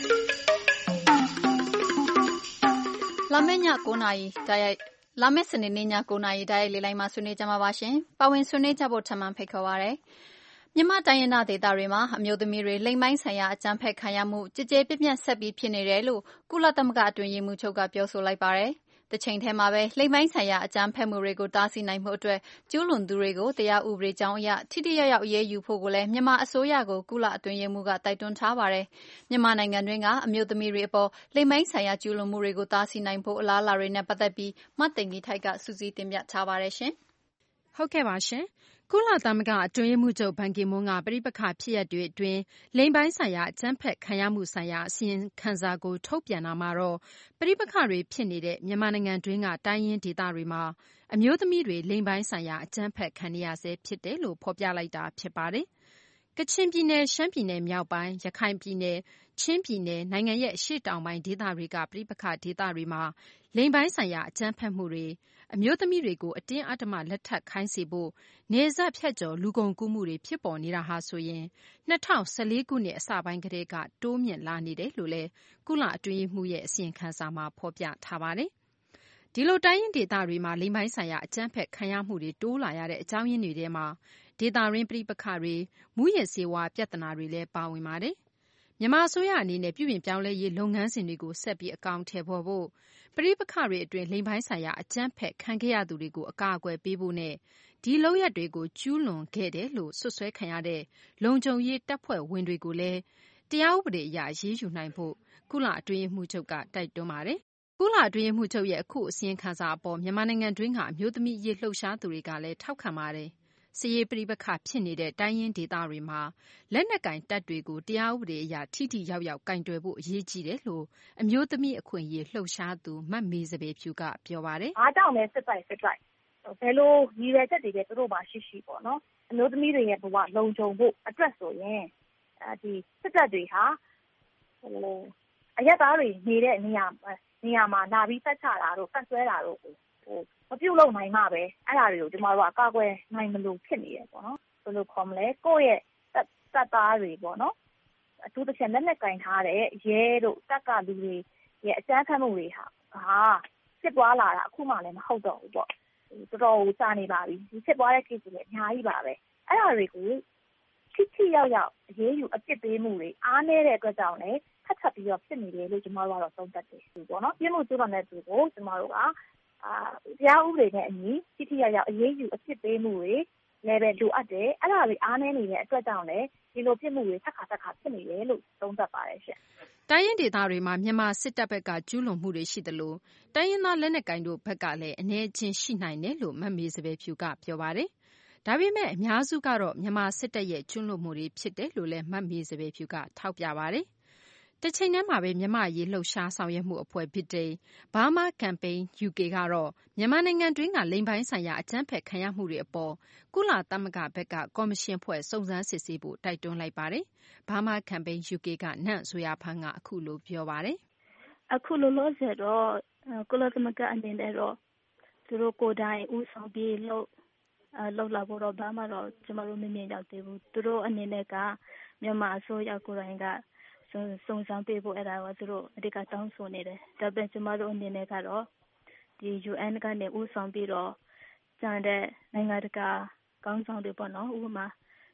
B: ။လာမယ့်ည9:00နာရီလာမယ့်စနေနေ့ည9:00နာရီတိုက်ရိုက်လေလိုင်းမှာဆွေးနွေးကြမှာပါရှင်။ပါဝင်ဆွေးနွေးကြဖို့ထပ်မံဖိတ်ခေါ်ပါရစေ။မြန်မာတိုင်းရင်းသားဒေသတွေမှာအမျိုးသမီးတွေလိင်ပိုင်းဆိုင်ရာအကြမ်းဖက်ခံရမှုကြည်ကြဲပြန့်ပြန့်ဆက်ပြီးဖြစ်နေတယ်လို့ကုလသမဂ္ဂအတွင်းရေးမှူးချုပ်ကပြောဆိုလိုက်ပါတယ်။တစ်ချိန်ထဲမှာပဲလိင်ပိုင်းဆိုင်ရာအကြမ်းဖက်မှုတွေကိုတားဆီးနိုင်မှုအတွက်ကျူးလွန်သူတွေကိုတရားဥပဒေကြောင်းအရထိထိရောက်ရောက်အရေးယူဖို့ကိုလည်းမြန်မာအစိုးရကိုကုလအတွင်းရေးမှူးကတိုက်တွန်းထားပါတယ်။မြန်မာနိုင်ငံတွင်းကအမျိုးသမီးတွေအပေါ်လိင်ပိုင်းဆိုင်ရာကျူးလွန်မှုတွေကိုတားဆီးနိုင်ဖို့အလားအလာတွေနဲ့ပတ်သက်ပြီးမသိင်္ဂီထိုက်ကစူးစီးတင်ပြထားပါတယ်ရှင်
F: ။ဟုတ်ကဲ့ပါရှင်။ကုလသမဂ္ဂအတွင်းရေးမှူးချုပ်ဘန်ကီမွန်းကပဋိပက္ခဖြစ်ရပ်တွေအတွင်းလိင်ပိုင်းဆိုင်ရာအကြမ်းဖက်ခံရမှုဆိုင်ရာအစီရင်ခံစာကိုထုတ်ပြန်တာမှာတော့ပဋိပက္ခတွေဖြစ်နေတဲ့မြန်မာနိုင်ငံတွင်းကတိုင်းရင်းဒေသတွေမှာအမျိုးသမီးတွေလိင်ပိုင်းဆိုင်ရာအကြမ်းဖက်ခံရဆဲဖြစ်တယ်လို့ဖော်ပြလိုက်တာဖြစ်ပါတယ်။ကချင်ပြည်နယ်ရှမ်းပြည်နယ်မြောက်ပိုင်းရခိုင်ပြည်နယ်ချင်းပြည်နယ်နိုင်ငံရဲ့အရှေ့တောင်ပိုင်းဒေသတွေကပဋိပက္ခဒေသတွေမှာလိင်ပိုင်းဆိုင်ရာအကြမ်းဖက်မှုတွေအမျိုးသမီးတွေကိုအတင်းအဓမ္မလက်ထပ်ခိုင်းစေဖို့နယ်စပ်ဖြတ်ကျော်လူကုန်ကူးမှုတွေဖြစ်ပေါ်နေတာဟာဆိုရင်2014ခုနှစ်အစပိုင်းကတည်းကတိုးမြင့်လာနေတယ်လို့လည်းကုလအတွင်းရေးမှူးရဲ့အစီရင်ခံစာမှာဖော်ပြထားပါတယ်။ဒီလိုတိုင်းရင်းဒေသတွေမှာလိင်ပိုင်းဆိုင်ရာအကြမ်းဖက်ခံရမှုတွေတိုးလာရတဲ့အကြောင်းရင်းတွေထဲမှာဒေသရင်းပဋိပက္ခတွေမူးယစ်ဆေးဝါးပြဿနာတွေလည်းပါဝင်ပါတယ်။မြန်မာအစိုးရအနေနဲ့ပြုပြင်ပြောင်းလဲရေးလုပ်ငန်းစဉ်တွေကိုဆက်ပြီးအကောင်အထည်ဖော်ဖို့ပဋိပက္ခတွေအတွင်းလိင်ပိုင်းဆိုင်ရာအကြမ်းဖက်ခံခဲ့ရသူတွေကိုအကာအကွယ်ပေးဖို့နဲ့ဒီလုပ်ရပ်တွေကိုကျူးလွန်ခဲ့တယ်လို့စွပ်စွဲခံရတဲ့လုံခြုံရေးတပ်ဖွဲ့ဝင်တွေကိုလည်းတရားဥပဒေအရအရေးယူနိုင်ဖို့ကုလအတွင်းရေးမှူးချုပ်ကတိုက်တွန်းပါတယ်။ကုလအတွင်းရေးမှူးချုပ်ရဲ့အခုအစီရင်ခံစာအပေါ်မြန်မာနိုင်ငံတွင်းကအမျိုးသမီးအရေးလှုပ်ရှားသူတွေကလည်းထောက်ခံပါတယ်။စစ်ရေးပဋိပက္ခဖြစ်နေတဲ့တိုင်းရင်းဒေသတွေမှာလက်နက်ကင်တပ်တွေကိုတရားဥပဒေအရထိထိရောက်ရောက်ကင်တွယ်ဖို့အရေးကြီးတယ်လို့အမျိုးသမီးအခွင့်အရေးလှုပ်ရှားသူမမေစပယ်ဖြူကပြောပါတယ်
K: ။အားကြောင့်လဲစစ်တိုက်ဘယ်လိုရည်ရွယ်ချက်တွေလဲသူတို့မှာရှိပေါ့နော်။အမျိုးသမီးတွေရဲ့ဘဝလုံခြုံဖို့အတွက်ဆိုရင်ဒီစစ်တပ်တွေဟာအရက်သားတွေနေတဲ့နေရာမှာလာပြီးတက်ချတာတို့ပတ်ဆွဲတာတို့မပြုတ်လို့နိုင်မှပဲအဲ့ဒါတွေကိုကျမတို့ကကာကွယ်နိုင်မလို့ဖြစ်နေတယ်ပေါ့နော်ဘယ်လိုခေါ်မလဲကိုယ့်ရဲ့တပ်သားတွေပေါ့နော်အထူးသဖြင့်လက်နက်ကင်ထားတဲ့ရဲတို့တပ်ကလူတွေရဲ့အကြမ်းဖက်မှုတွေဟာဖြစ်သွားလာတာအခုမှလည်းမဟုတ်တော့ဘူးပေါ့တော်တော်ကိုကြာနေပါပြီဒီဖြစ်သွားတဲ့ case တွေလည်းအများကြီးပါပဲအဲ့ဒါတွေကိုထိရောက်အရေးယူအပြစ်ပေးမှုတွေအားနည်းတဲ့အတွက်ကြောင့်လည်းထပ်ပြီးတော့ဖြစ်နေတယ်လို့ကျမတို့ကတော့သုံးသပ်တယ်ပေါ့နော်ပြစ်မှုကျူးလွန်တဲ့သူကိုကျမတို့ကတရားဥပဒေနဲ့အညီထိရောက်အရေးယူအပြစ်ပေးမှုတွေလည်းပဲလိုအပ်တယ်အဲ့ဒါတွေအားနည်းနေတဲ့အတွက်ကြောင့်လည်းဒီလိုပြစ်မှုတွေဆက်ခါဖြစ်နေတယ်လို့သုံးသပ်ပါတယ်ရှင်
F: တိုင်းရင်းဒေသတွေမှာမြန်မာစစ်တပ်ဘက်ကကျူးလွန်မှုတွေရှိသလိုတိုင်းရင်းသားလက်နက်ကိုင်တို့ဘက်ကလည်းအနေချင်းရှိနိုင်တယ်လို့မမေစပယ်ဖြူကပြောပါတယ်ဒါပေမဲ့အများစုကတော့မြန်မာစစ်တပ်ရဲ့ကျူးလွန်မှုတွေဖြစ်တယ်လို့လည်းမမေစပယ်ဖြူကထောက်ပြပါတယ်တစ်ချိန်တည်းမှာပဲမြန်မာရေးလှုပ်ရှားဆောင်ရွက်မှုအဖွဲ့ဖြစ်တဲ့ Burma Campaign UK ကတော့မြန်မာနိုင်ငံတွင်းကလိင်ပိုင်းဆိုင်ရာအကြမ်းဖက်ခံရမှုတွေအပေါ်ကုလသမဂ္ဂဘက်ကကော်မရှင်ဖွဲ့စုံစမ်းစစ်ဆေးဖို့တိုက်တွန်းလိုက်ပါတယ်။ Burma Campaign UK ကနန့်ဆိုရဖန်းကအခုလိုပြောပါတယ်
K: ။အခုလိုလို့ဆိုတော့ကုလသမဂ္ဂအနေနဲ့တော့သူတို့ကိုယ်တိုင်ဦးဆောင်ပြီးလောက်လာဖို့တော့ဘာမှတော့ကျမတို့မမြင်ရောက်သေးဘူး။သူတို့အနေနဲ့ကမြန်မာအစိုးရကိုယ်တိုင်ကစုံစမ်းပေးဖို့အဲ့ဒါကသူတို့အဓိကတောင်းဆိုနေတယ်။ဒါပေမဲ့ကျမတို့အနေနဲ့ကတော့ဒီ UN ကနေဦးဆောင်ပြီးတော့ကျန်တဲ့နိုင်ငံတကာကောင်းဆောင်တွေပေါ့နော်ဥပမာ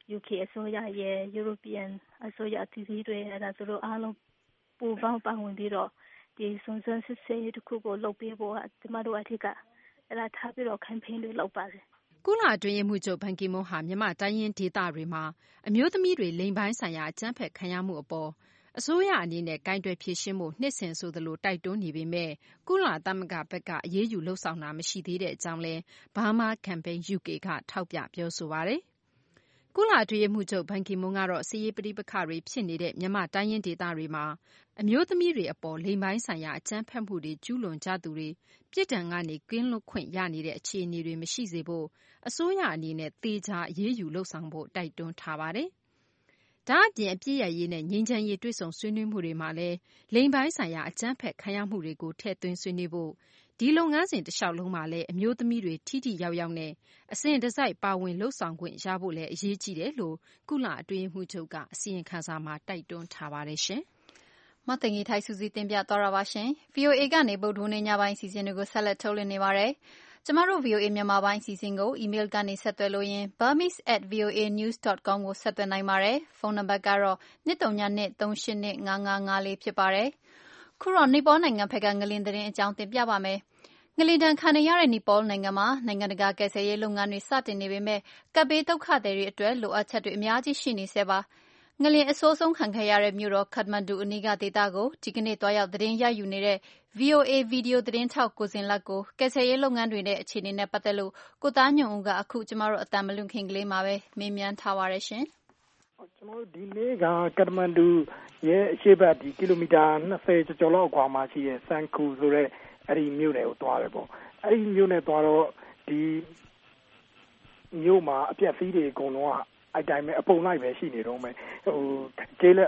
L: UK အစိုးရရဲ့ European အစိုးရအသီးသီးတွေအဲ့ဒါသူတို့အားလုံးပူးပေါင်းပါဝင်ပြီးတော့ဒီစုံစမ်းစစ်ဆေးရေးတစ်ခုကိုလုပ်ပေးဖို့ကျမတို့အထက်ကအဲ့ဒါထားပြီးတော့ campaign တွေလုပ်ပါတယ်
F: ကုလအတွင်းရေးမှူးချုပ်ဘန်ကီမွန်းဟာမြန်မာတိုင်းရင်းဒေသတွေမှာအမျိုးသမီးတွေလိင်ပိုင်းဆိုင်ရာအကြမ်းဖက်ခံရမှုအပေါ်အစိုးရအနေနဲ့ကိုင်တွယ်ဖြေရှင်းဖို့နှစ်စဉ်ဆိုသလိုတိုက်တွန်းနေပေမဲ့ကုလသမဂ္ဂဘက်ကအရေးယူလှုပ်ဆောင်တာမရှိသေးတဲ့အကြောင်းလဲ Burma Campaign UK ကထောက်ပြပြောဆိုပါတယ်။ကုလအတွင်းရေးမှူးချုပ်ဘန်ကီမွန်းကတော့စစ်ရေးပဋိပက္ခတွေဖြစ်နေတဲ့မြန်မာတိုင်းရင်းဒေသတွေမှာအမျိုးသမီးတွေအပေါ်လိင်ပိုင်းဆိုင်ရာအကြမ်းဖက်မှုတွေကျူးလွန်ကြသူတွေပြစ်ဒဏ်ကနေကင်းလွတ်ခွင့်ရနေတဲ့အခြေအနေတွေမရှိစေဖို့အစိုးရအနေနဲ့သေချာအရေးယူလှုပ်ဆောင်ဖို့တိုက်တွန်းထားပါတယ်။ဒါ့အပြင်အပြည့်ရရေးနဲ့ငြိမ်းချမ်းရေးတွေ့ဆုံဆွေးနွေးမှုတွေမှာလည်းလိင်ပိုင်းဆိုင်ရာအကြမ်းဖက်ခံရမှုတွေကိုထည့်သွင်းဆွေးနွေးဖို့ဒီလုပ်ငန်းစဉ်တစ်လျှောက်လုံးမှာလည်းအမျိုးသမီးတွေထိထိရောက်ရောက်နဲ့အစဉ်တစိုက်ပါဝင်လှုပ်ဆောင်ခွင့်ရဖို့လည်းအရေးကြီးတယ်လို့ကုလအတွင်းရေးမှူးချုပ်ကအစီရင်ခံစာမှာတိုက်တွန်းထားပါတယ်ရှင်
B: ။မသိင်္ဂီထိုက်စုစည်းတင်ပြသွားတာပါရှင်။ VOA ကနေဗုဒ္ဓဟူးနေ့ညပိုင်းစီစဉ်တွေကိုဆက်လက်ထုတ်လွှင့်နေပါတယ်။ကျမတို့ VOA မြန်မာပိုင်းစီစဉ်ကို email ကနေဆက်သွယ်လို့ရင် burmese@voanews.com ကိုဆက်သွယ်နိုင်ပါတယ်။ဖုန်းနံပါတ်ကတော့23923825554ဖြစ်ပါတယ်။ခုတော့နီပေါနိုင်ငံဘက်ကငလင်သတင်းအကြောင်းတင်ပြပါမယ်။ငလင်ဒဏ်ခံနေရတဲ့နီပေါနိုင်ငံမှာနိုင်ငံတကာကယ်ဆယ်ရေးလုပ်ငန်းတွေစတင်နေပေမဲ့ကပ်ဘေးဒုက္ခသည်တွေအတွက်လိုအပ်ချက်တွေအများကြီးရှိနေဆဲပါ။ငလင်အဆိုးဆုံးခံခဲ့ရတဲ့မြို့တော်ခတ်မန်ဒူအနီးကဒေသကိုဒီကနေ့တွားရောက်သတင်းရယူနေတဲ့ VOA ဗီဒီယိုသတင်းထောက်ကိုစင်လတ်ကိုကယ်ဆယ်ရေးလုပ်ငန်းတွေနဲ့အခြေအနေနဲ့ပတ်သက်လို့ကိုသားညွန့်ဦးကအခုကျမတို့အတန်မလွန်ခင်ကလေးမှာပဲမေးမြန်းထားပါရရှင်
I: ။ကျွန်တော်တို့ဒီနေ့ကကတ်မန်ဒူရဲ့အရှေ့ဘက်ကကီလိုမီတာ20ကျော်လောက်အကွာမှာရှိတဲ့ဆန်ကူဆိုတဲ့အဲ့ဒီမြို့နယ်ကိုတွားတယ်ပေါ့။အဲ့ဒီမြို့နယ်တွားတော့ဒီမြို့မှာအပြက်စီးတွေအကုန်လုံးကအဲ့တိုင်းပဲအပုံလိုက်ပဲရှိနေတော့မယ်ကျေးလက်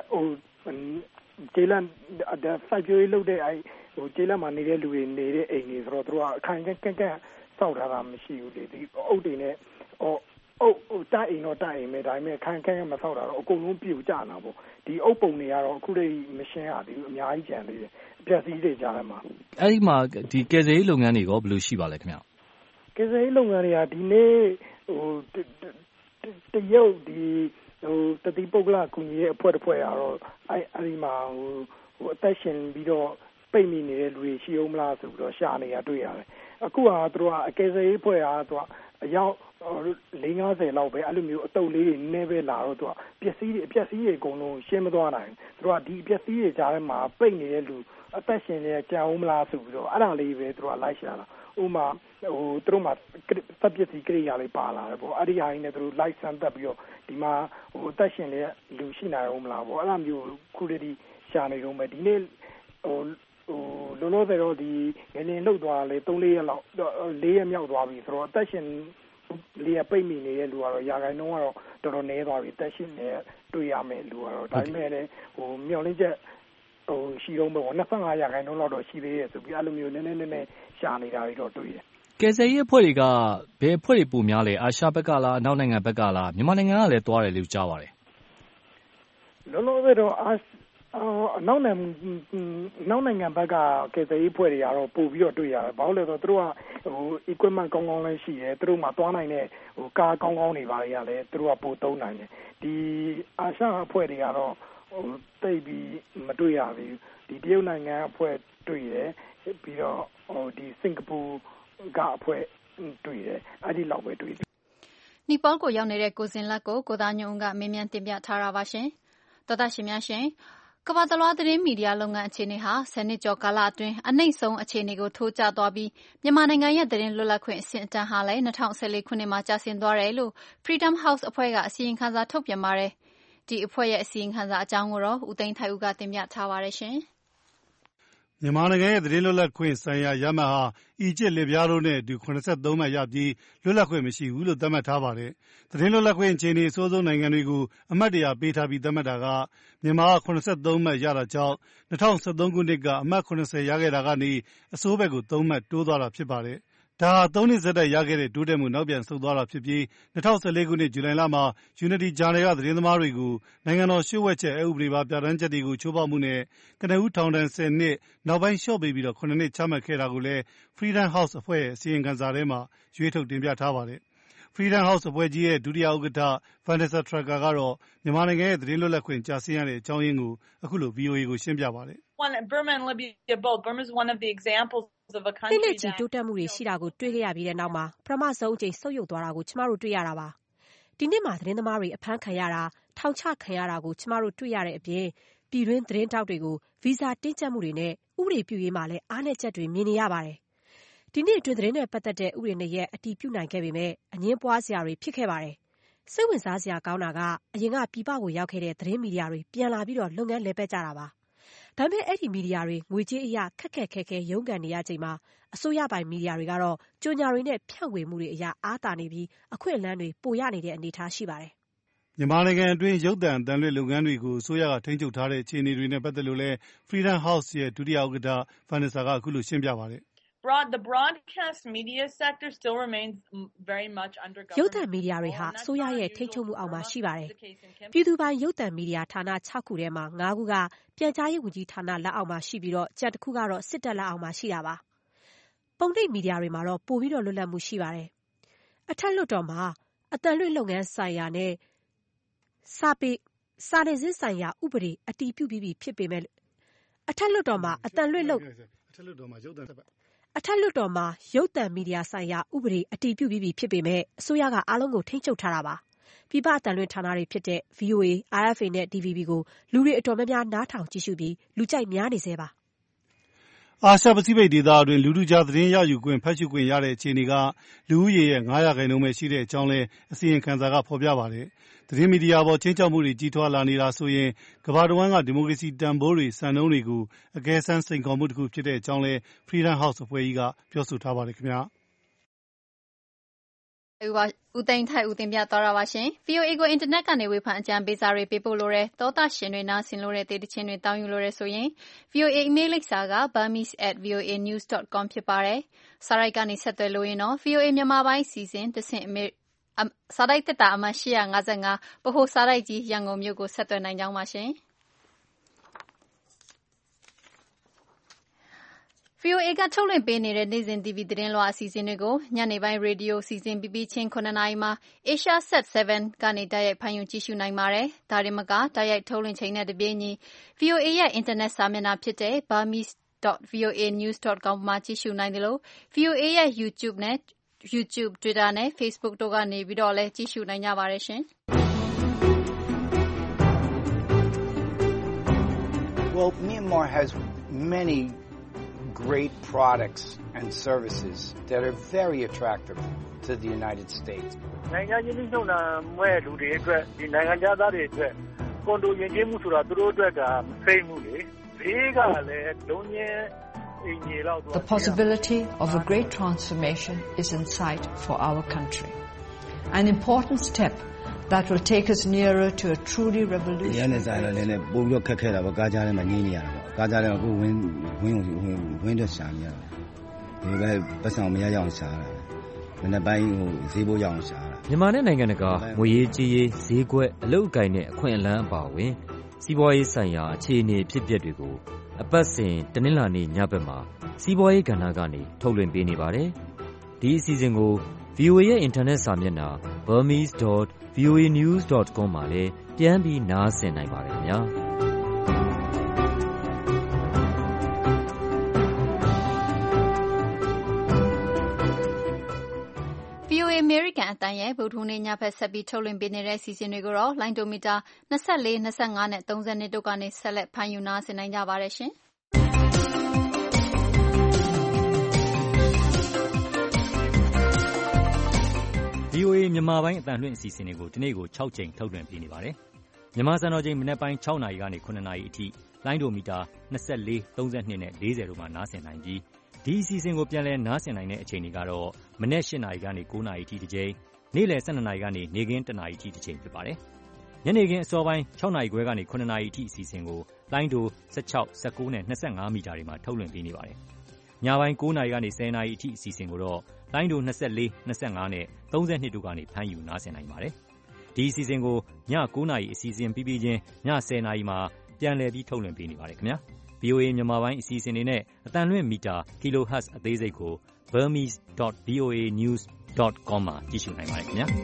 I: စိုက်ပျိုးရေးလုပ်တဲ့ကျေးလက်မှာနေတဲ့လူတွေနေတဲ့အိမ်တွေဆိုတော့သူတို့ကအခန်းကန့်စောက်ထားတာမရှိဘူးလေဒီအုပ်တွေနဲ့တိုက်အိမ်တော့တိုက်အိမ်ပဲဒါပေမဲ့အခန်းကန့်မစောက်တာတော့အကုန်လုံးပြိုကျနေတာပေါ့ဒီအုပ်ပုံတွေကတော့အခုတည်းမရှင်းရသေးဘူးအများကြီးကြံသေးတယ်အပြက်စီးတွေကြားထဲမှာ
J: အဲ့ဒီမှာဒီကယ်ဆယ်ရေးလုပ်ငန်းတွေရောဘယ်လိုရှိပါလဲခင်ဗျ
I: ကယ်ဆယ်ရေးလုပ်ငန်းတွေကဒီနေ့တရုတ်ဒီတတိပုဂ္ဂလကူညီရဲ့အဖွဲ့တစ်ဖွဲ့ကတော့အဲ့ဒီမှာအသက်ရှင်ပြီးတော့ပိတ်မိနေတဲ့လူတွေရှိအောင်မလားဆိုပြီးတော့ရှာနေတာတွေ့ရတယ်အခုကသူတို့ကအကယ်ဆယ်ရေးအဖွဲ့ကသူကအယောက်50လောက်ပဲအဲ့လိုမျိုးအတုပ်လေးတွေနည်းပဲလာတော့သူကပျက်စီးတွေအကုန်လုံးရှင်းမသွားနိုင်သူတို့ကဒီပျက်စီးတွေကြားထဲမှာပိတ်နေတဲ့လူအသက်ရှင်နေကြအောင်မလားဆိုပြီးတော့အဲ့ဒါလေးပဲသူတို့ကလိုက်ရှာတာဥမာသူတို့မှာစက်ပစ္စည်းကိရိယာလေးပါလာတယ်ပေါ့အဲ့ဒီဟာကြီးနဲ့သူတို့လိုက်ဆန်းသက်ပြီးတော့ဒီမှာအသက်ရှင်နေတဲ့လူရှိနိုင်အောင်မလားပေါ့အဲ့လိုမျိုးခုတည်းရှာနေတော့မယ်ဒီနေ့လောလောဆယ်တော့ဒီငလင်လှုပ်သွားလေ3-4ရက်လောက်4ရက်မြောက်သွားပြီဆိုတော့အသက်ရှင်လေပိတ်မိနေတဲ့လူကတော့ရာခိုင်နှုန်းကတော့တော်တော်နည်းသွားပြီအသက်ရှင်နေတွေ့ရမယ်လူကတော့ဒါပေမဲ့လည်းမျောလင်းချက်ရှိတော့ပေါ့25ရာခိုင်နှုန်းလောက်တော့ရှိသေးရဲ့ဆိုပြီးအဲ့လိုမျိုးနည်းနည်းရှာနေတာတွေတော့တွေ့တယ်
J: ကယ်ဆယ်ရေးအဖွဲ့တွေကဘယ်အဖွဲ့တွေပုံများလဲအာရှဘက်ကလားအနောက်နိုင်ငံဘက်ကလားမြန်မာနိုင်ငံကလည်းတွားတယ်လို့ကြားပါတယ်
I: လောလောဆယ်တော့အနောက်နိုင်ငံဘက်ကကယ်ဆယ်ရေးအဖွဲ့တွေကတော့ပို့ပြီးတော့တွေ့ရတယ်ဘာလို့လဲဆိုတော့သူတို့ကequipment ကောင်းကောင်းလည်းရှိတယ်သူတို့မှတွားနိုင်တဲ့ကားကောင်းကောင်းတွေပါတွေကလည်းသူတို့ကပို့သုံးနိုင်တယ်ဒီအာရှအဖွဲ့တွေကတော့တိတ်ပြီးမတွေ့ရဘူးဒီတရုတ်နိုင်ငံအဖွဲ့တွေ့တယ်ပြီးတော့ဒီစင်ကာပူကအဖွဲ့တွေ့တယ်အဲ့ဒီလောက်ပဲတွေ့တယ်
B: နီပေါကိုရောက်နေတဲ့ကိုစင်လက်ကိုသားညုံကမေးမြန်းတင်ပြထားတာပါရှင်တော်တာရှင်များရှင်ကမ္ဘာတလွှားသတင်းမီဒီယာလုပ်ငန်းအခြေအနေဟာ10နှစ်ကျော်ကာလအတွင်းအနှိမ့်ဆုံးအခြေအနေကိုထိုးကျသွားပြီးမြန်မာနိုင်ငံရဲ့သတင်းလွတ်လပ်ခွင့်အဆင့်အတန်းဟာလည်း2014ခုနှစ်မှာကျဆင်းသွားတယ်လို့ Freedom House အဖွဲ့ကအစီရင်ခံစာထုတ်ပြန်ပါတယ်။ဒီအဖွဲ့ရဲ့အစီရင်ခံစာအကြောင်းကိုတော့ဦးသိန်းထိုက်ဦးကတင်ပြထားပါတယ်ရှင်။
M: မြန်မာနိုင်ငံရဲ့သတင်းလွတ်လပ်ခွင့်ဆိုင်ရာရမှတ်ဟာအီဂျစ်လစ်ဗျားတို့နဲ့အတူ83မှတ်ရပြီးလွတ်လပ်ခွင့်မရှိဘူးလို့သတ်မှတ်ထားပါတယ်။သတင်းလွတ်လပ်ခွင့်အခြေအနေအဆိုးဆုံးနိုင်ငံတွေကိုအမှတ်တရပေးထားပြီးသတ်မှတ်တာကမြန်မာက83မှတ်ရတာကြောင့်2013ခုနှစ်ကအမှတ်80ရခဲ့တာကနေအဆိုးဘက်ကို3မှတ်တိုးသွားတာဖြစ်ပါတယ်။ဒါဟာ3နှစ်ဆက်တိုက်ရခဲ့တဲ့တိုးတက်မှုနောက်ပြန်ဆုတ်သွားတာဖြစ်ပြီး2014ခုနှစ်ဇူလိုင်လမှာ Unity Journal ကသတင်းသမားတွေကိုနိုင်ငံတော်လျှို့ဝှက်ချက်အဥပဒေပါပြဋ္ဌာန်းချက်တွေကိုချိုးဖောက်မှုနဲ့ကနဦးထောင်ဒဏ်10နှစ်နောက်ပိုင်းလျှော့ပေးပြီး9နှစ်ချမှတ်ခဲ့တာကိုလည်း Freedom House အဖွဲ့ရဲ့အစီရင်ခံစာထဲမှာရွေးထုတ်တင်ပြထားပါတယ်။ Freedom House အဖွဲ့ကြီးရဲ့ဒုတိယဥက္ကဋ္ဌ Vanessa Tracker ကတော့မြန်မာနိုင်ငံရဲ့သတင်းလွတ်လပ်ခွင့်ကျဆင်းရတဲ့အကြောင်းရင်းကိုအခုလို VOA ကိုရှင်းပြပါတယ်။
N: Burma and Libya both. Burma is one of the examples of a country
O: နဲ့ချီတိုးတက်မှုတွေရှိတာကိုတွေ့ခဲ့ရပြီးတဲ့နောက်မှာပထမဆုံးအကြိမ်ဆုတ်ယုတ်သွားတာကိုကျမတို့တွေ့ရတာပါ။ဒီနှစ်မှာသတင်းသမားတွေအဖမ်းခံရတာထောင်ချခံရတာကိုကျမတို့တွေ့ရတဲ့အပြင်ပြည်တွင်းသတင်းတောက်တွေကိုဗီဇာတင်းကျပ်မှုတွေနဲ့ဥပဒေပြုရေးမှာလည်းအားနည်းချက်တွေမြင်နေရပါတယ်။ဒီနှစ်အတွင်းသတင်းနဲ့ပတ်သက်တဲ့ဥပဒေနဲ့ရက်အတည်ပြုနိုင်ခဲ့ပေမဲ့အငြင်းပွားစရာတွေဖြစ်ခဲ့ပါတယ်။စိတ်ဝင်စားစရာကောင်းတာကအရင်ကပြည်ပကိုရောက်ခဲ့တဲ့သတင်းမီဒီယာတွေပြန်လာပြီးတော့လုပ်ငန်းလည်ပတ်ကြတာပါ။ဒါပေမဲ့အဲ့ဒီမီဒီယာတွေငွေကြေးအရခက်ခဲရုန်းကန်နေရချိန်မှာအစိုးရပိုင်မီဒီယာတွေကတော့ကြော်ညာတွေနဲ့ဖြန့်ဝေမှုတွေအရအားတာနေပြီးအခွင့်အလမ်းတွေပိုရနေတဲ့အနေအထားရှိပါတယ်
M: ။မြန်မာနိုင်ငံအတွင်းရုပ်သံအသံလွှင့်လုပ်ငန်းတွေကိုအစိုးရကထိန်းချုပ်ထားတဲ့အခြေအနေတွေနဲ့ပတ်သက်လို့လည်း Freedom House ရဲ့ဒုတိယဥက္ကဋ္ဌ Vanessa ကအခုလိုရှင်းပြပါတယ်
N: The broadcast media sector still remains very much under government.
O: ရုပ်သံမီဒီယာတွေဟာအစိုးရရဲ့ထိန်းချုပ်မှုအောက်မှာရှိပါတယ်။ပြည်သူပိုင်ရုပ်သံမီဒီယာဌာန6ခုထဲမှာ9ခုကပြန်ကြားရေးဝန်ကြီးဌာနလက်အောက်မှာရှိပြီးတော့ကျန်တစ်ခုကတော့စစ်တပ်လက်အောက်မှာရှိတာပါ။ပုံနှိပ်မီဒီယာတွေမှာတော့ပိုပြီးတော့လွတ်လပ်မှုရှိပါတယ်။အထက်လွှတ်တော်မှာအသံလွှင့်လုပ်ငန်းဆိုင်ရာနဲ့စာနယ်ဇင်းဆိုင်ရာဥပဒေအတည်ပြုပြီးပြီဖြစ်ပေမဲ့အထက်လွှတ်တော်မှာရုပ်သံမီဒီယာဆိုင်ရာဥပဒေအတည်ပြုပြီးပြီဖြစ်ပေမဲ့အစိုးရကအားလုံးကိုထိန်းချုပ်ထားတာပါ။ပြည်ပအသံလွှင့်ဌာနတွေဖြစ်တဲ့ VOA, RFA နဲ့ DVB ကိုလူတွေအတော်များများနားထောင်ကြည့်ရှုပြီးလူကြိုက်များနေသေးပါ
M: အာရှပစိဖိတ်ဒေသအတွင်းလူထုကြားသတင်းရယူခွင့်ဖတ်ရှုခွင့်ရတဲ့အခြေအနေကလူဦးရေရဲ့9%ပဲရှိတဲ့အကြောင်းလဲအစီရင်ခံစာကဖော်ပြပါတယ်။သတင်းမီဒီယာပေါ်ချင်းချောက်မှုတွေကြီးထွားလာနေတာဆိုရင်ကမ္ဘာတစ်ဝန်းကဒီမိုကရေစီတန်ဖိုးတွေစံနှုန်းတွေကိုအကဲဆန်းစိန်ခေါ်မှုတစ်ခုဖြစ်တဲ့အကြောင်းလဲ Freedom House အဖွဲ့ကြီးကပြောဆိုထားပါတယ်ခင်ဗျာ။
B: ဦးသိန်းထိုက်ဦးတင်ပြသွားတာပါရှင်။ VOA ကိုအင်တာနက်ကနေဝေဖန်အကြံပေးစာတွေပေးပို့လို့ရသောတာရှင်တွေနားဆင်လို့ရတဲ့ဒေသချင်းတွေတောင်းယူလို့ရဆိုရင် VOA email လိပ်စာက burmese@voanews.com ဖြစ်ပါတယ်။စာရိုက်ကနေဆက်သွယ်လို့ရင်တော့ VOA မြန်မာပိုင်းစီစဉ်တဆင့်စာရိုက်တက်တာအမှတ်855ဗဟိုစာရိုက်ကြီးရန်ကုန်မြို့ကိုဆက်သွယ်နိုင်ကြောင်းပါရှင်။ VOA ကထုတ်လွှင့်ပေးနေတဲ့နေ့စဉ် TV သတင်းလွှာအစီအစဉ်တွေကိုညနေပိုင်းရေဒီယိုအစီအစဉ်ပြီးချင်း9နာရီမှာ Asia Sat 7ကနေတိုက်ရိုက်ဖမ်းယူကြည့်ရှုနိုင်ပါတယ်။ဒါတင်မကတိုက်ရိုက်ထုတ်လွှင့်ချိန်နဲ့တပြေးညီ VOA ရဲ့အင်တာနက်စာမျက်နှာဖြစ်တဲ့ burmese.voanews.com မှာကြည့်ရှုနိုင်တယ်လို့ VOA ရဲ့ YouTube, Twitter နဲ့ Facebook တို့ကနေပြီးတော့လည်းကြည့်ရှုနိုင်ကြပါတယ်ရှင်။
P: Well, Myanmar has many great products and services that are very attractive to the United States.
Q: နိုင်ငံချင်းနှုတ်မဲ့လူတွေအတွက်ဒီနိုင်ငံသားတွေအတွက်ကွန်ဒိုယဉ်ကျေးမှုဆိုတာသူတို့အတွက်ကမသိမှုလေဘေးကလည်းလုံးချင်းအင်ကြီးလောက်
R: The possibility of a great transformation is in sight for our country. An important step that will take us nearer to a truly revolutionary.
S: ရန်ဆိုင်လည်းလည်းပို့ပြီးခက်ခဲတာပေါ့ကားကြားထဲမှာညင်းနေရတာပေါ့ကားကြားထဲမှာကိုဝင်းတော့ရှာနေရတာဒီပဲပတ်စံမရရအောင်ရှာတာမနေ့ပိုင်းဈေးဘိုးရအောင်ရှာတာ
T: မြန်မာနဲ့နိုင်ငံတကာငွေရေးကြေးရေးဈေးကွက်အလုပ်အကိုင်နဲ့အခွင့်အလမ်းအပါအဝင်စီးပွားရေးဆိုင်ရာအခြေအနေဖြစ်ပျက်တွေကိုအပတ်စဉ်တနင်္လာနေ့ညဘက်မှာစီးပွားရေးကဏ္ဍကနေထုတ်လွှင့်ပေးနေပါတယ်ဒီအစီအစဉ်ကို VOA ရဲ့အင်တာနက်စာမျက်နှာ burmese.voanews.com မှာလည်းပြန်ပြီးနားဆင်နိုင်ပါတယ်ခင်ဗျာ
B: VOA American အတန်းရဲ့ဗုဒ္ဓဟူးနေ့ညဘက်ဆက်ပြီးထုတ်လွှင့်ပေးနေတဲ့အစီအစဉ်တွေကိုတော့လိုင်းဒိုမီတာ24, 25နဲ့30တို့ကနေဆက်လက်ဖမ်းယူနားဆင်နိုင်ကြပါတယ်ရှင်။
T: VOA မြန်မာပိုင်းအတန်လွှင့်အစီအစဉ်တွေကိုဒီနေ့ကို6ကြိမ်ထုတ်လွှင့်ပေးနေပါတယ်။မြန်မာစံတော်ချိန်မနက်ပိုင်း6နာရီကနေ9နာရီအထိလိုင်းဒိုမီတာ24, 32နဲ့40တို့မှာနားဆင်နိုင်ပြီးဒီအစီအစဉ်ကိုပြန်လည်နားဆင်နိုင်တဲ့အချိန်တွေကတော့မနက်8နာရီကနေ9နာရီအထိတစ်ကြိမ်နေ့လယ်12နာရီကနေနေ့ခင်း1နာရီအထိတစ်ကြိမ်ဖြစ်ပါတယ်။ညနေခင်းအစောပိုင်း6နာရီခွဲကနေ9နာရီအထိအစီအစဉ်ကိုလိုင်းဒို16, 19နဲ့25မီတာတွေမှာထုတ်လွှင့်ပေးနေပါတယ်။ညပိုင်း9နာရီကနေ10နာရီအထိအစီအစဉ်ကိုတော့လိုင်းဒို24, 25နဲ့32တို့ကနေဖမ်းယူနားဆင်နိုင်ပါတယ်။ဒီအစီအစဉ်ကိုည9နာရီအစီအစဉ်ပြီးချင်းည10နာရီမှာပြန်လည်ပြီးထုတ်လွှင့်ပေးနေပါတယ်ခင်ဗျာ။ VOA မြန်မာပိုင်းအစီအစဉ်တွေနဲ့အသံလွှင့်မီတာ kilohertz အသေးစိတ်ကို burmese.voanews.com မှာကြည့်ရှုနိုင်ပါတယ်ခင်ဗျာ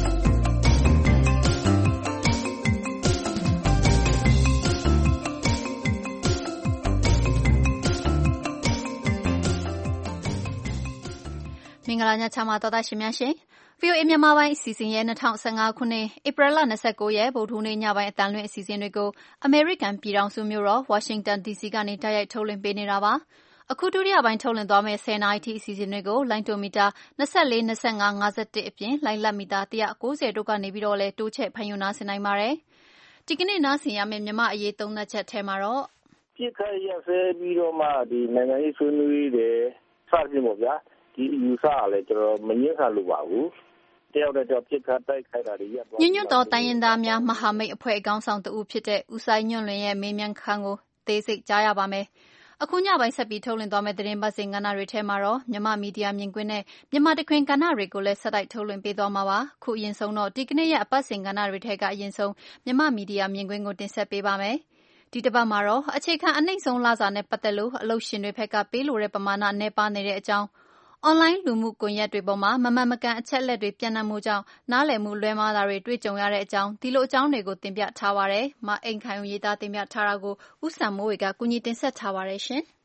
B: မင်္ဂလာညချမ်းပါတော်သားရှင်များရှင် VOA မြန်မာပိုင်းအစီအစဉ်ရဲ့2015ခုနှစ်ဧပြီလ29ရက်ဗုဒ္ဓဟူးနေ့ညပိုင်းအတန်လွင့်အစီအစဉ်တွေကိုအမေရိကန်ပြည်ထောင်စုမြို့တော် Washington DC ကနေတိုက်ရိုက်ထုတ်လွှင့်ပေးနေတာပါအခုဒုတိယပိုင်းထုတ်လွှင့်သွားမယ့်10နာရီထိအစီအစဉ်တွေကိုလိုင်းတိုမီတာ24 25 51အပြင်လိုင်းလက်မီတာ190တို့ကနေပြီးတော့လည်းတိုးချဲ့ဖန်ယူနာဆင်နိုင်ပါတယ်ဒီကနေ့နားဆင်ရမယ့်မြန်မာအရေးသုံးသပ်ချက်ထဲမှာတော့
Q: ပြစ်ခတ်ရက်စဲပြီးတော့မှဒီနိုင်ငံရေးဆွေးနွေးတယ်စသဖြင့်ပေါ့ဗျာဒီယူဆရလဲကျွန်တော်မငြင်းဆန်လို့ပါဘူးတယောက်နဲ့တယောက်ပြစ်ခတ်တိုက်ခိုက်တာတွေရပ်သွား
B: ညွန့်တော်တိုင်းရင်သားများမဟာမိတ်အဖွဲ့အကောင်းဆောင်တဦးဖြစ်တဲ့ဦးဆိုင်ညွန့်လွင်ရဲ့မေးမြန်းခန်းကိုသေးစိတ်ကြားရပါမယ်အခုညပိုင်းဆက်ပြီးထုတ်လွှင့်သွားမယ့်သတင်းပတ်စဉ်ကဏ္ဍတွေထဲမှာတော့မြန်မာမီဒီယာမြင်ကွင်းနဲ့မြန်မာတခွင်ကဏ္ဍတွေကိုလည်းဆက်တိုက်ထုတ်လွှင့်ပေးသွားမှာပါခုအရင်ဆုံးတော့ဒီကနေ့ရဲ့အပတ်စဉ်ကဏ္ဍတွေထဲကအရင်ဆုံးမြန်မာမီဒီယာမြင်ကွင်းကိုတင်ဆက်ပေးပါမယ်ဒီတစ်ပတ်မှာတော့အခြေခံအနှိမ့်ဆုံးလစာနဲ့ပတ်သက်လို့အလုပ်ရှင်တွေဘက်ကပေးလိုတဲ့ပမာဏနည်းပါးနေတဲ့အကြောင်းအွန်လိုင်းလူမှုကွန်ရက်တွေပေါ်မှာမမှန်မကန်အချက်လက်တွေပြန့်နှံ့မှုကြောင့်နားလည်မှုလွဲမှားတာတွေတွေ့ကြုံရတဲ့အကြောင်းဒီလိုအကြောင်းတွေကိုတင်ပြထားပါတယ်။မအိမ်ခိုင်ရေးသားတင်ပြထားတာကိုဦးစံမိုးဝေကကူညီတင်ဆက်ထားပါတယ်ရှင်။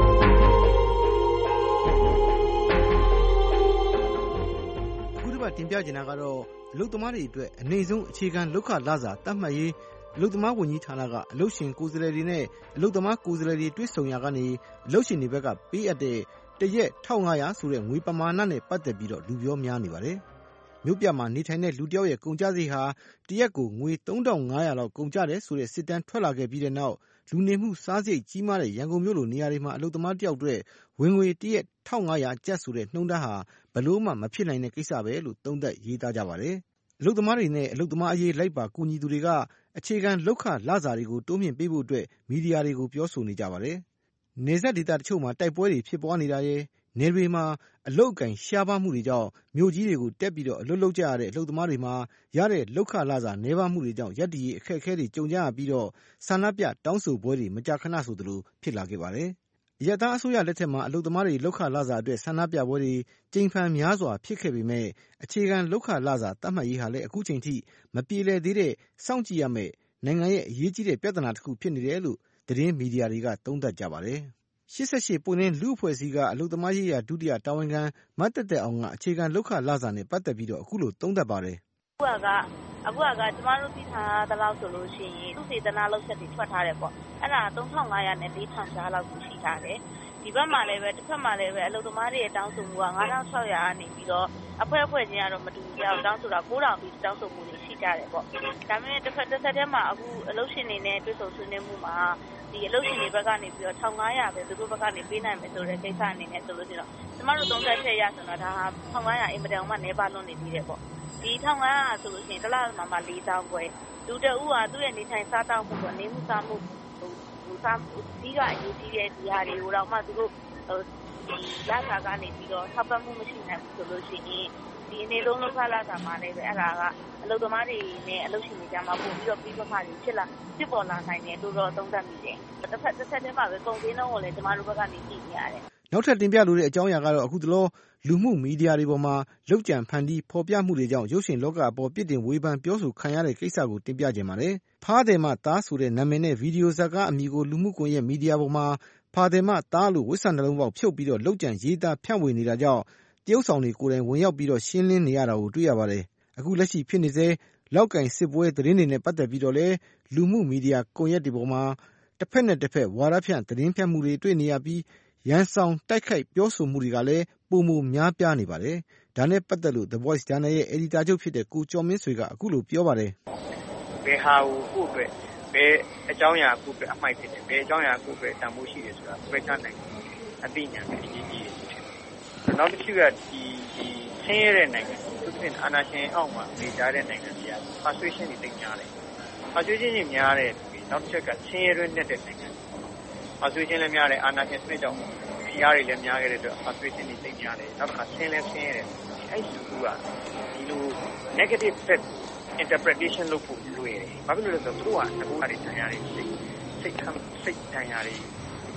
U: အခုတစ်ပတ်တင်ပြချင်တာကတော့အလုပ်သမားတွေအတွက်အနေဆုံးအခြေခံလုပ်ခလစာတတ်မှတ်ရေးအလုပ်သမားဝန်ကြီးဌာနကအလုပ်ရှင်ကိုယ်စားလှယ်တွေနဲ့အလုပ်သမားကိုယ်စားလှယ်တွေတွေ့ဆုံရာကနေအလုပ်ရှင်တွေဘက်ကပေးအပ်တဲ့တရက်1500ဆိုတဲ့ငွေပမာဏနဲ့ပတ်သက်ပြီးတော့လူပြောများနေပါတယ်။မြို့ပြမှာနေထိုင်တဲ့လူတယောက်ရဲ့ကုန်ကျစရိတ်ဟာတရက်ကိုငွေ3500လောက်ကုန်ကျတယ်ဆိုတဲ့စစ်တမ်းထွက်လာခဲ့ပြီးတဲ့နောက်လူနေမှုစားစရိတ်ကြီးမားတဲ့ရန်ကုန်မြို့လိုနေရာတွေမှာအလုပ်သမားတယောက်အတွက်ဝင်ငွေတရက်1500ကျပ်ဆိုတဲ့နှုန်းထားဟာဘလို့မှမဖြစ်နိုင်တဲ့ကိစ္စပဲလို့သုံးသပ်ရေးသားကြပါတယ်။အလုပ်သမားတွေနဲ့အလုပ်သမားအရေးလိုက်ပါကူညီသူတွေကအခြေခံလုပ်ခလစာတွေကိုတိုးမြှင့်ပေးဖို့အတွက်မီဒီယာတွေကိုပြောဆိုနေကြပါတယ်။နယ်စပ်ဒေသတချို့မှာတိုက်ပွဲတွေဖြစ်ပွားနေတာရဲ့နယ်တွေမှာအလုပ်အကင်ရှားပါးမှုတွေကြောင့်မြို့ကြီးတွေကိုတက်ပြီးတော့အလုပ်လုပ်ကြရတဲ့အလုပ်သမားတွေမှာရတဲ့လုပ်ခလစာနည်းပါးမှုတွေကြောင့်ရပ်တည်ရေးအခက်အခဲတွေကြုံကြရပြီးတော့ဆန္ဒပြတောင်းဆိုပွဲတွေမကြာခဏဆိုသလိုဖြစ်လာခဲ့ပါတယ်။အရပ်သားအစိုးရလက်ထက်မှာအလုပ်သမားတွေလုပ်ခလစာအတွက်ဆန္ဒပြပွဲတွေကြိမ်ဖန်များစွာဖြစ်ခဲ့ပေမဲ့အခြေခံလုပ်ခလစာတတ်မှတ်ရေးဟာလည်းအခုချိန်ထိမပြေလည်သေးတဲ့စောင့်ကြည့်ရမယ့်နိုင်ငံရဲ့အရေးကြီးတဲ့ပြဿနာတစ်ခုဖြစ်နေတယ်လို့သတင်းမီဒီယာတွေကသုံးသပ်ကြပါတယ်။88ပွင့်လင်းလူ့အဖွဲ့အစည်းကအလုပ်သမားရေးရာဒုတိယတာဝန်ခံမတ်တက်တက်အောင်ကအခြေခံလုပ်ခလစာနဲ့ပတ်သက်ပြီးတော့အခုလိုသုံးသပ်ပါတယ်
V: ။အခုကကျမတို့သိထားသလောက်ဆိုလို့ရှိရင်သူစေတနာလုပ်ချက်တွေထွက်ထားတယ်ပေါ့။အဲ့ဒါ3500နဲ့4000ကျားလောက်ရှိထားတယ်။ဒီဘက်မှာလည်းပဲတစ်ဖက်မှာလည်းပဲအလုပ်သမားတွေရဲ့တောင်းဆိုမှုက9600ကနေပြီးတော့အဖွဲ့ချင်းကတော့မတူကြအောင်တောင်းဆိုတာ9000ပြီးတောင်းဆိုမှုတွေရှိကြတယ်ပေါ့။ဒါပေမဲ့တစ်ဆက်တည်းမှာအခုအလုပ်ရှင်တွေနဲ့တွေ့ဆုံဆွေးနွေးမှုမှာဒီအလုပ်ရှင်တွေဘက်ကနေပြီးတော့1500ပဲသူတို့ဘက်ကနေပေးနိုင်မယ်ဆိုတဲ့ကိစ္စအနေနဲ့ဆိုလို့ရှိရင်ကျမတို့သုံးသပ်ချက်ရဆိုတော့ဒါဟာ1500အင်မတန်မှနည်းပါးလွန်းနေသေးတယ်ပေါ့ဒီ1500ဆိုလို့ရှိရင်တစ်လမှာမှ4000ခွဲလူတအုပ်ကသူ့ရဲ့နေထိုင်စားတောက်မှုပေါ့နေမှုစားမှုဒီကအရေးကြီးတဲ့ဒီဟာတွေကိုတော့မှသူတို့လစာကနေပြီးတော့ထောက်ပံ့မှုမရှိနိုင်ဘူးဆိုလို့ရှိရင်ဒီအနေလုံးလောက်ခလာတာမှလည်းပဲအဲ့ဒါကအလုပ်သမားတွေနဲ့အလုပ်ရှင်တွေကြားမှာပို့ပြီးတော့ပြီးတော့မှဖြစ်ပေါ်လာနိုင်တယ်လို့တော့သုံးသပ်မိတယ်။တစ်ဆက်တည်းမှာပဲကုန်စည်နှုန်းကိုလည်းကျမတို့ဘက်ကနေကြည့်နေရတယ်
U: ။နောက်ထပ်တင်ပြလိုတဲ့အကြောင်းအရာကတော့အခုတလောလူမှုမီဒီယာတွေပေါ်မှာလောက်ကျန်ဖန်တီးဖော်ပြမှုတွေကြောင့်ရုပ်ရှင်လောကအပေါ်ပြစ်တင်ဝေဖန်ပြောဆိုခံရတဲ့ကိစ္စကိုတင်ပြကြပါတယ်။ဖားတယ်မသားဆိုတဲ့နာမည်နဲ့ဗီဒီယိုဇာတ်ကားအမည်ကိုလူမှုကွန်ရက်မီဒီယာပေါ်မှာဖားတယ်မသားလို့ဝတ်ဆံနှလုံးပေါက်ဖြုတ်ပြီးတော့လောက်ကျန်ရေးသားဖြန့်ဝေနေတာကြောင့်တရုတ်ဆောင်တွေကိုယ်တိုင်ဝင်ရောက်ပြီးတော့ရှင်းလင်းနေရတာကိုတွေ့ရပါတယ်။အခုလက်ရှိဖြစ်နေစေလောက်ကင်စစ်ပွဲသတင်းတွေနဲ့ပတ်သက်ပြီးတော့လဲလူမှုမီဒီယာကွန်ရက်တွေပေါ်မှာတစ်ဖက်နဲ့တစ်ဖက်ဝါဒဖြန့်သတင်းဖြန့်မှုတွေတွေ့နေရပြီးရန်ဆောင်တိုက်ခိုက်ပြောဆိုမှုတွေကလည်းပုံမများပြားနေပါတယ်။ဒါနဲ့ပတ်သက်လို့ The Voice Journal ရဲ့အယ်ဒီတာချုပ်ဖြစ်တဲ့ကိုကျော်မင်းဆွေကအခုလိုပြောပါတယ်
I: ။ဘယ်ဟာကိုကိုယ့်အတွက်ဘယ်အကြောင်းအရာကိုယ့်အတွက်အမိုက်ဖြစ်တယ်ဘယ်အကြောင်းအရာကိုယ့်အတွက်တန်ဖိုးရှိတယ်ဆိုတာပြချနိုင်အသိဉာဏ်နဲ့အရေးကြီးတယ်။နောက်တစ်ခုကဒီဆင်းရဲတဲ့နိုင်ငံသူတို့အာဏာရှင်အောက်မှာနေကြတဲ့နိုင်ငံတွေက frustration တွေတိတ်များတယ်။ frustration တွေများတဲ့နောက်တစ်ချက်ကဆင်းရဲတဲ့နိုင်ငံ frustration လည်းများတယ်အာဏာရှင်စနစ်ကြောင့်ဖိအားတွေလည်းများခဲ့တဲ့အတွက် frustration တွေတိတ်များတယ်နောက်တစ်ခါဆင်းရဲတယ်အဲ့ဒီကူကဒီလို negative interpretation လုပ်ဖို့လွယ်တယ်။ဘာဖြစ်လို့လဲဆိုတော့သူတို့ကအခုအရေးတရားတွေစိတ်ဒဏ်ရာတွေ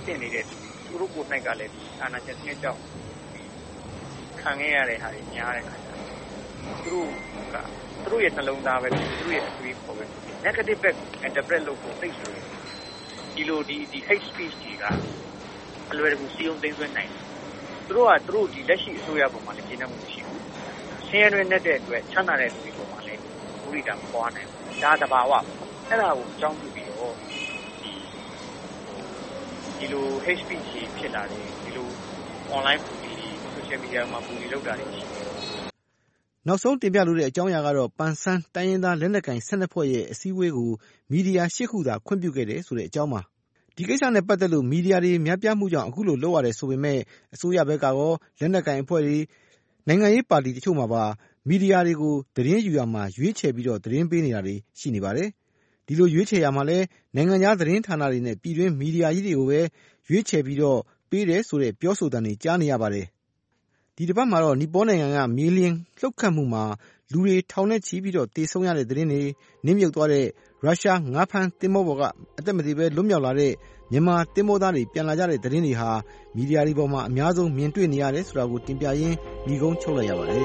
I: င့်နေတဲ့သူတို့ကိုယ်၌ကလည်းအာဏာရှင်စနစ်ကြောင့်ခံခဲ့ရတဲ့ဟာတွေများတဲ့အခါကျတော့သူတို့ရဲ့နှလုံးသားပဲသူတို့ရဲ့အတွေးခေါ်ပဲ negative ဘက် interpret လုပ်ဖို့သိဆိုရင်ဒီလိုဒီ hate speech တွေကအလွယ်တကူစီယုံသိမ်းသွင်းနိုင်တယ်သူတို့ဒီလက်ရှိအစိုးရပေါ်မှာလည်းကျင်းမှုမရှိဘူးဆင်းရဲတွင်နဲ့တဲ့အတွက်ချမ်းသာတဲ့လူတွေပေါ်မှာလည်းဘူရိတာမပွားနိုင်ဘူးဒါသဘာဝအဲ့ဒါကိုအကြောင်းပြုပြီးတော့ဒီလို hate speech ဖြစ်လာတယ်ဒီလို online ဘူလီ social media မှာဘူလီလုပ်တာတွေရှိတယ်
U: နောက်ဆုံးတင်ပြလိုတဲ့အကြောင်းအရာကတော့ပန်ဆန်းတိုင်းရင်းသားလက်နက်ကိုင်12ဖွဲ့ရဲ့အစည်းအဝေးကိုမီဒီယာ8ခုသာခွင့်ပြုခဲ့တယ်ဆိုတဲ့အကြောင်းပါဒီကိစ္စနဲ့ပတ်သက်လို့မီဒီယာတွေများပြားမှုကြောင့်အခုလိုလုပ်ရတယ်ဆိုပေမဲ့အစိုးရဘက်ကရောလက်နက်ကိုင်အဖွဲ့တွေနိုင်ငံရေးပါတီတချို့မှာပါမီဒီယာတွေကိုသတင်းယူရမှာရွေးချယ်ပြီးတော့သတင်းပေးနေတာတွေရှိနေပါတယ်ဒီလိုရွေးချယ်ရမှာလဲနိုင်ငံခြားသတင်းဌာနတွေနဲ့ပြည်တွင်းမီဒီယာကြီးတွေကိုပဲရွေးချယ်ပြီးတော့ပေးတယ်ဆိုတဲ့ပြောဆိုသံတွေကြားနေရပါတယ်ဒီတစ်ပတ်မှာတော့နီပေါနိုင်ငံကမြေလျင်လှုပ်ခတ်မှုမှာလူတွေထောင်နဲ့ချီပြီးတော့တေဆုံးရတဲ့သတင်းတွေနစ်မြုပ်သွားတဲ့ရုရှားငါးဖမ်းသင်္ဘောပေါ်ကအသက်မသေဘဲလွတ်မြောက်လာတဲ့မြန်မာသင်္ဘောသားတွေပြန်လာကြတဲ့သတင်းတွေဟာမီဒီယာတွေပေါ်မှာအများဆုံးမြင်တွေ့နေရတယ်ဆိုတာကိုတင်ပြရင်းညီကုန်းချုပ်လိုက်ရပါတယ်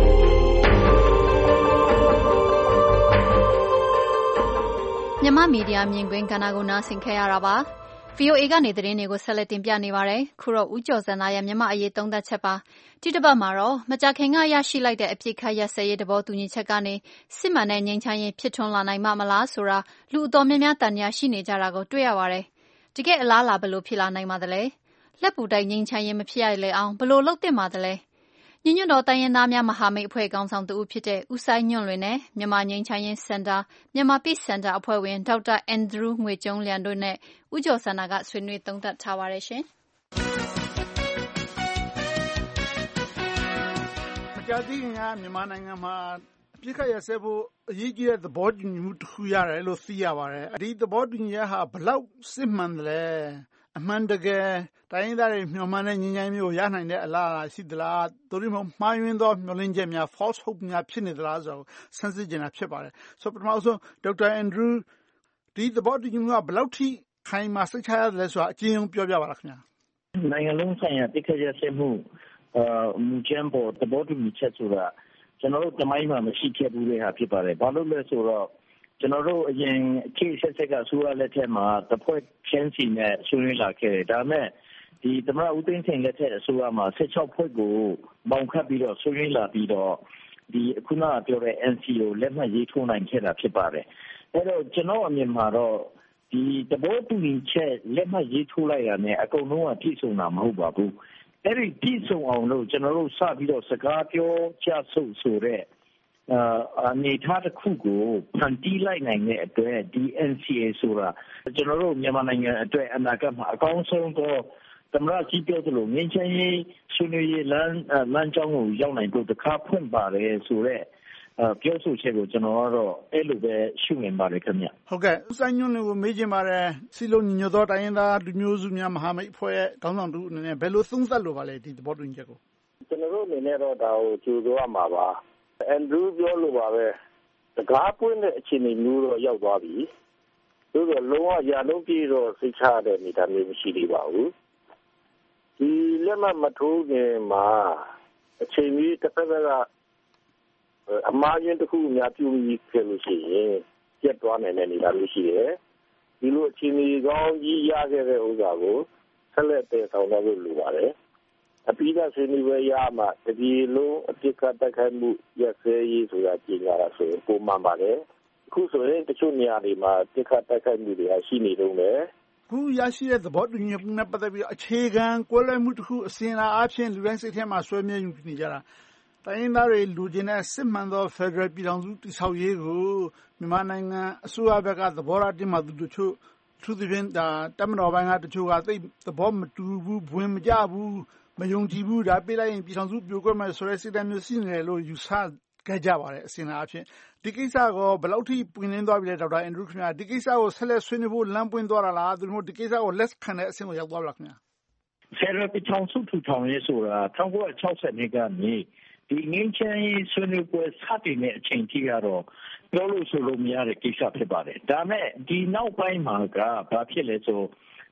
B: မြန်မာမီဒီယာမြင်ကွင်းကဏ္ဍကိုနားဆင်ခဲ့ရတာပါVOA ကနေသတင်းတွေကိုဆက်လက်တင်ပြနေပါတယ်။ခုတော့ဦးကျော်စံသားရဲ့မြန်မာအရေးသုံးသပ်ချက်ပါ။ဒီတစ်ပတ်မှာတော့မကြာခင်ကရရှိလိုက်တဲ့အပြစ်ခတ်ရပ်စဲရေးသဘောတူညီချက်ကနေစစ်မှန်တဲ့ငြိမ်းချမ်းရေးဖြစ်ထွန်းလာနိုင်မှာမလားဆိုတာလူအတော်များများတန်တရားရှိနေကြတာကိုတွေ့ရပါတယ်။တကယ်အလားအလာဘယ်လိုဖြစ်လာနိုင်ပါသလဲ။လက်ပူတိုက်ငြိမ်းချမ်းရေးမဖြစ်ရလေအောင်ဘယ်လိုလုပ်သင့်ပါသလဲ။ညီညွတ်တော်တိုင်းရင်းသားများမဟာမိတ်အဖွဲ့ခေါင်းဆောင်တဦးဖြစ်တဲ့ဦးစိုင်းညွန့်လွင်နဲ့မြန်မာငြိမ်းချမ်းရေးစင်တာမြန်မာ Peace Center အဖွဲ့ဝင်ဒေါက်တာအန်ဒရူးငွေကျုံးလျံတို့နဲ့ဦးကျော်စန္ဒာကဆွေးနွေးသုံးသပ်ထားပါတယ်ရှင်
A: ။မကြာသေးခင်ကမြန်မာနိုင်ငံမှာအပြစ်ခတ်ရစဲဖို့အရေးကြီးတဲ့သဘောတူညီမှုတစ်ခုရတယ်လို့သိရပါတယ်။ဒီသဘောတူညီချက်ဟာဘလောက်စစ်မှန်တယ်လဲအမှန်တကယ်တိုင်းရင်းသားတွေမျှော်မှန်းတဲ့ငြိမ်းချမ်းရေးကိုရနိုင်တဲ့အလားအလာရှိသလားသို့မဟုတ်မှားယွင်းသောမျှော်လင့်ချက်များ false hope များဖြစ်နေသလားဆိုတော့ဆန်းစစ်ကြတာဖြစ်ပါတယ်ဆိုတော့ပထမဆုံးဒေါက်တာအန်ဒရူးဒီသဘောတူညီမှုကဘယ်လောက်ထိခိုင်မာစိတ်ချရတယ်ဆိုတာအကျဉ်းချုပ်ပြောပြပါလားခင်ဗျာ
C: နိုင်ငံလုံးဆိုင်ရာတိကျရစမှုမူကျန်းပေါ်သဘောတူညီချက်ဆိုတာကျွန်တော်တို့တမိုင်းမှာမရှိခဲ့ဘူးတဲ့ဟာဖြစ်ပါတယ်ဘာလို့လဲဆိုတော့ကျွန်တော်တို့အရင်အခြေဆက်ဆက်ကဆိုရလက်ထက်မှာတဖွဲ့ချင်းစီနဲ့ဆွေးနွေးလာခဲ့တယ်ဒါမဲ့ဒီသမရဦးသိန်းစိန်လက်ထက်အစိုးရမှာ16ဖွဲ့ကိုပေါင်ခတ်ပြီးတော့ဆွေးနွေးလာပြီးတော့ဒီခုနကပြောတဲ့ NCO လက်မှတ်ရေးထိုးနိုင်ခဲ့တာဖြစ်ပါတယ်အဲ့တော့ကျွန်တော်အမြင်မှာတော့ဒီတဘောတူညီချက်လက်မှတ်ရေးထိုးလိုက်ရတဲ့အကုန်လုံးကပြည့်စုံတာမဟုတ်ပါဘူးအဲ့ဒီပြည့်စုံအောင်လို့ကျွန်တော်တို့စပြီးတော့စကားပြောကြဆိုတဲ့အနေထားတစ်ခုကိုဖန်တီးလိုက်နိုင်တဲ့အတွက်ဒီ NCA ဆိုတာကျွန်တော်တို့မြန်မာနိုင်ငံအတွက်အနာဂတ်မှာအကောင်းဆုံးသောသမရကြီးပြောသလိုငြိမ်းချမ်းရေးဆွေးနွေးရေးလမ်းကြောင်းကိုရောက်နိုင်ဖို့တခါဖွင့်ပါတယ်ဆိုတော့ပြောဆိုချက်ကိုကျွန်တော်ကတော့အဲ့လိုပဲရှုမြင်ပါတယ်ခင်ဗျ
A: ဟုတ်ကဲ့ဦးဆိုင်ညွန့်ကိုမေးချင်ပါတယ်စီလုံးညီညွတ်သောတိုင်းရင်းသားလူမျိုးစုများမဟာမိတ်အဖွဲ့ခေါင်းဆောင်တူအနေနဲ့ဘယ်လိုသုံးသပ်လို့ပါလဲဒီသဘောတူညီချက်ကို
W: ကျွန်တော်တို့အနေနဲ့တော့ဒါကိုကြိုးစားမှာပါအန်ဒရူးပြောလို့ပါပဲတကားပွင့်တဲ့အခြေအနေမျိုးတော့ရောက်သွားပြီသို့တော့လုံးဝရာလုံးပြည့်တော့စိတ်ချတဲ့အနေအထားမျိုးမရှိသေးပါဘူးဒီလက်မှတ်မထိုးခင်မှာအချိန်ကြီးတစ်ဖက်ကအမှားယွင်းတစ်ခုများပြုပြီးခဲ့လို့ရှိရင်ပြတ်သွားနိုင်တဲ့အနေအထားမျိုးရှိတယ်ဒီလိုအခြေအနေကောင်းကြီးရခဲ့တဲ့ဥစ္စာကိုဆက်လက်တည်ဆောင်သွားဖို့လိုပါတယ်အပိဓာဆွေးနွေးပွဲရမှာတပြေလုံးအပြစ်ကတိုက်ခိုက်မှုရက်စဲရေးဆိုတာကြေညာတာဆိုရင်ပုံမှန်ပါတယ်အခုဆိုရင်တချို့နေရာတွေမှာပြစ်ခတ်တိုက်ခိုက်မှုတွေရှိနေတော့တယ်
A: ခုရရှိတဲ့သဘောတူညီမှုနဲ့ပတ်သက်ပြီးအခြေခံကွဲလွဲမှုတစ်ခုအစဉ်လာအဖြစ်လူတိုင်းစိတ်ထဲမှာဆွဲမြဲယူနေကြတာတိုင်းရင်းသားတွေလူချင်းတဲ့စစ်မှန်သောဖက်ဒရယ်ပြည်ထောင်စုတည်ဆောက်ရေးကိုမြန်မာနိုင်ငံအစိုးရဘက်ကသဘောထားတင်မှသူတို့သူသဖြင့်ဒါတမတော်ပိုင်းကတချို့ကသိသဘောမတူဘူးဘဝင်မကြဘူးမယုံကြည်ဘူးဒါပေးလိုက်ရင်ပြည်ထောင်စုပြိုကွဲမယ်ဆိုတဲ့စိတ်ဓာတ်မျိုးရှိနေတယ်လို့ယူဆခဲ့ကြပါတယ်အစဉ်လာအဖြစ်ဒီကိစ္စကိုဘယ်လောက်ထိပွင့်လင်းသွားပြီလဲဒေါက်တာအန်ဒရူးခင်ဗျာဒီကိစ္စကိုဆက်လက်ဆွေးနွေးဖို့လမ်းပွင့်သွားတာလားသူတို့ဒီကိစ္စကိုလက်ခံတဲ့အဆင့်ကိုရောက်သွားပြီလားခင်ဗျာ
C: ဖက်ဒရယ်ပြည်ထောင်စုထူထောင်ရေးဆိုတာ1960နှစ်ကနေဒီငင်းချမ်းရေးဆွေးနွေးပွဲစတင်တဲ့အချိန်ထိကတော့ပြောလို့ဆိုလို့မရတဲ့ကိစ္စဖြစ်ပါတယ်ဒါမဲ့ဒီနောက်ပိုင်းမှာကဘာဖြစ်လဲဆို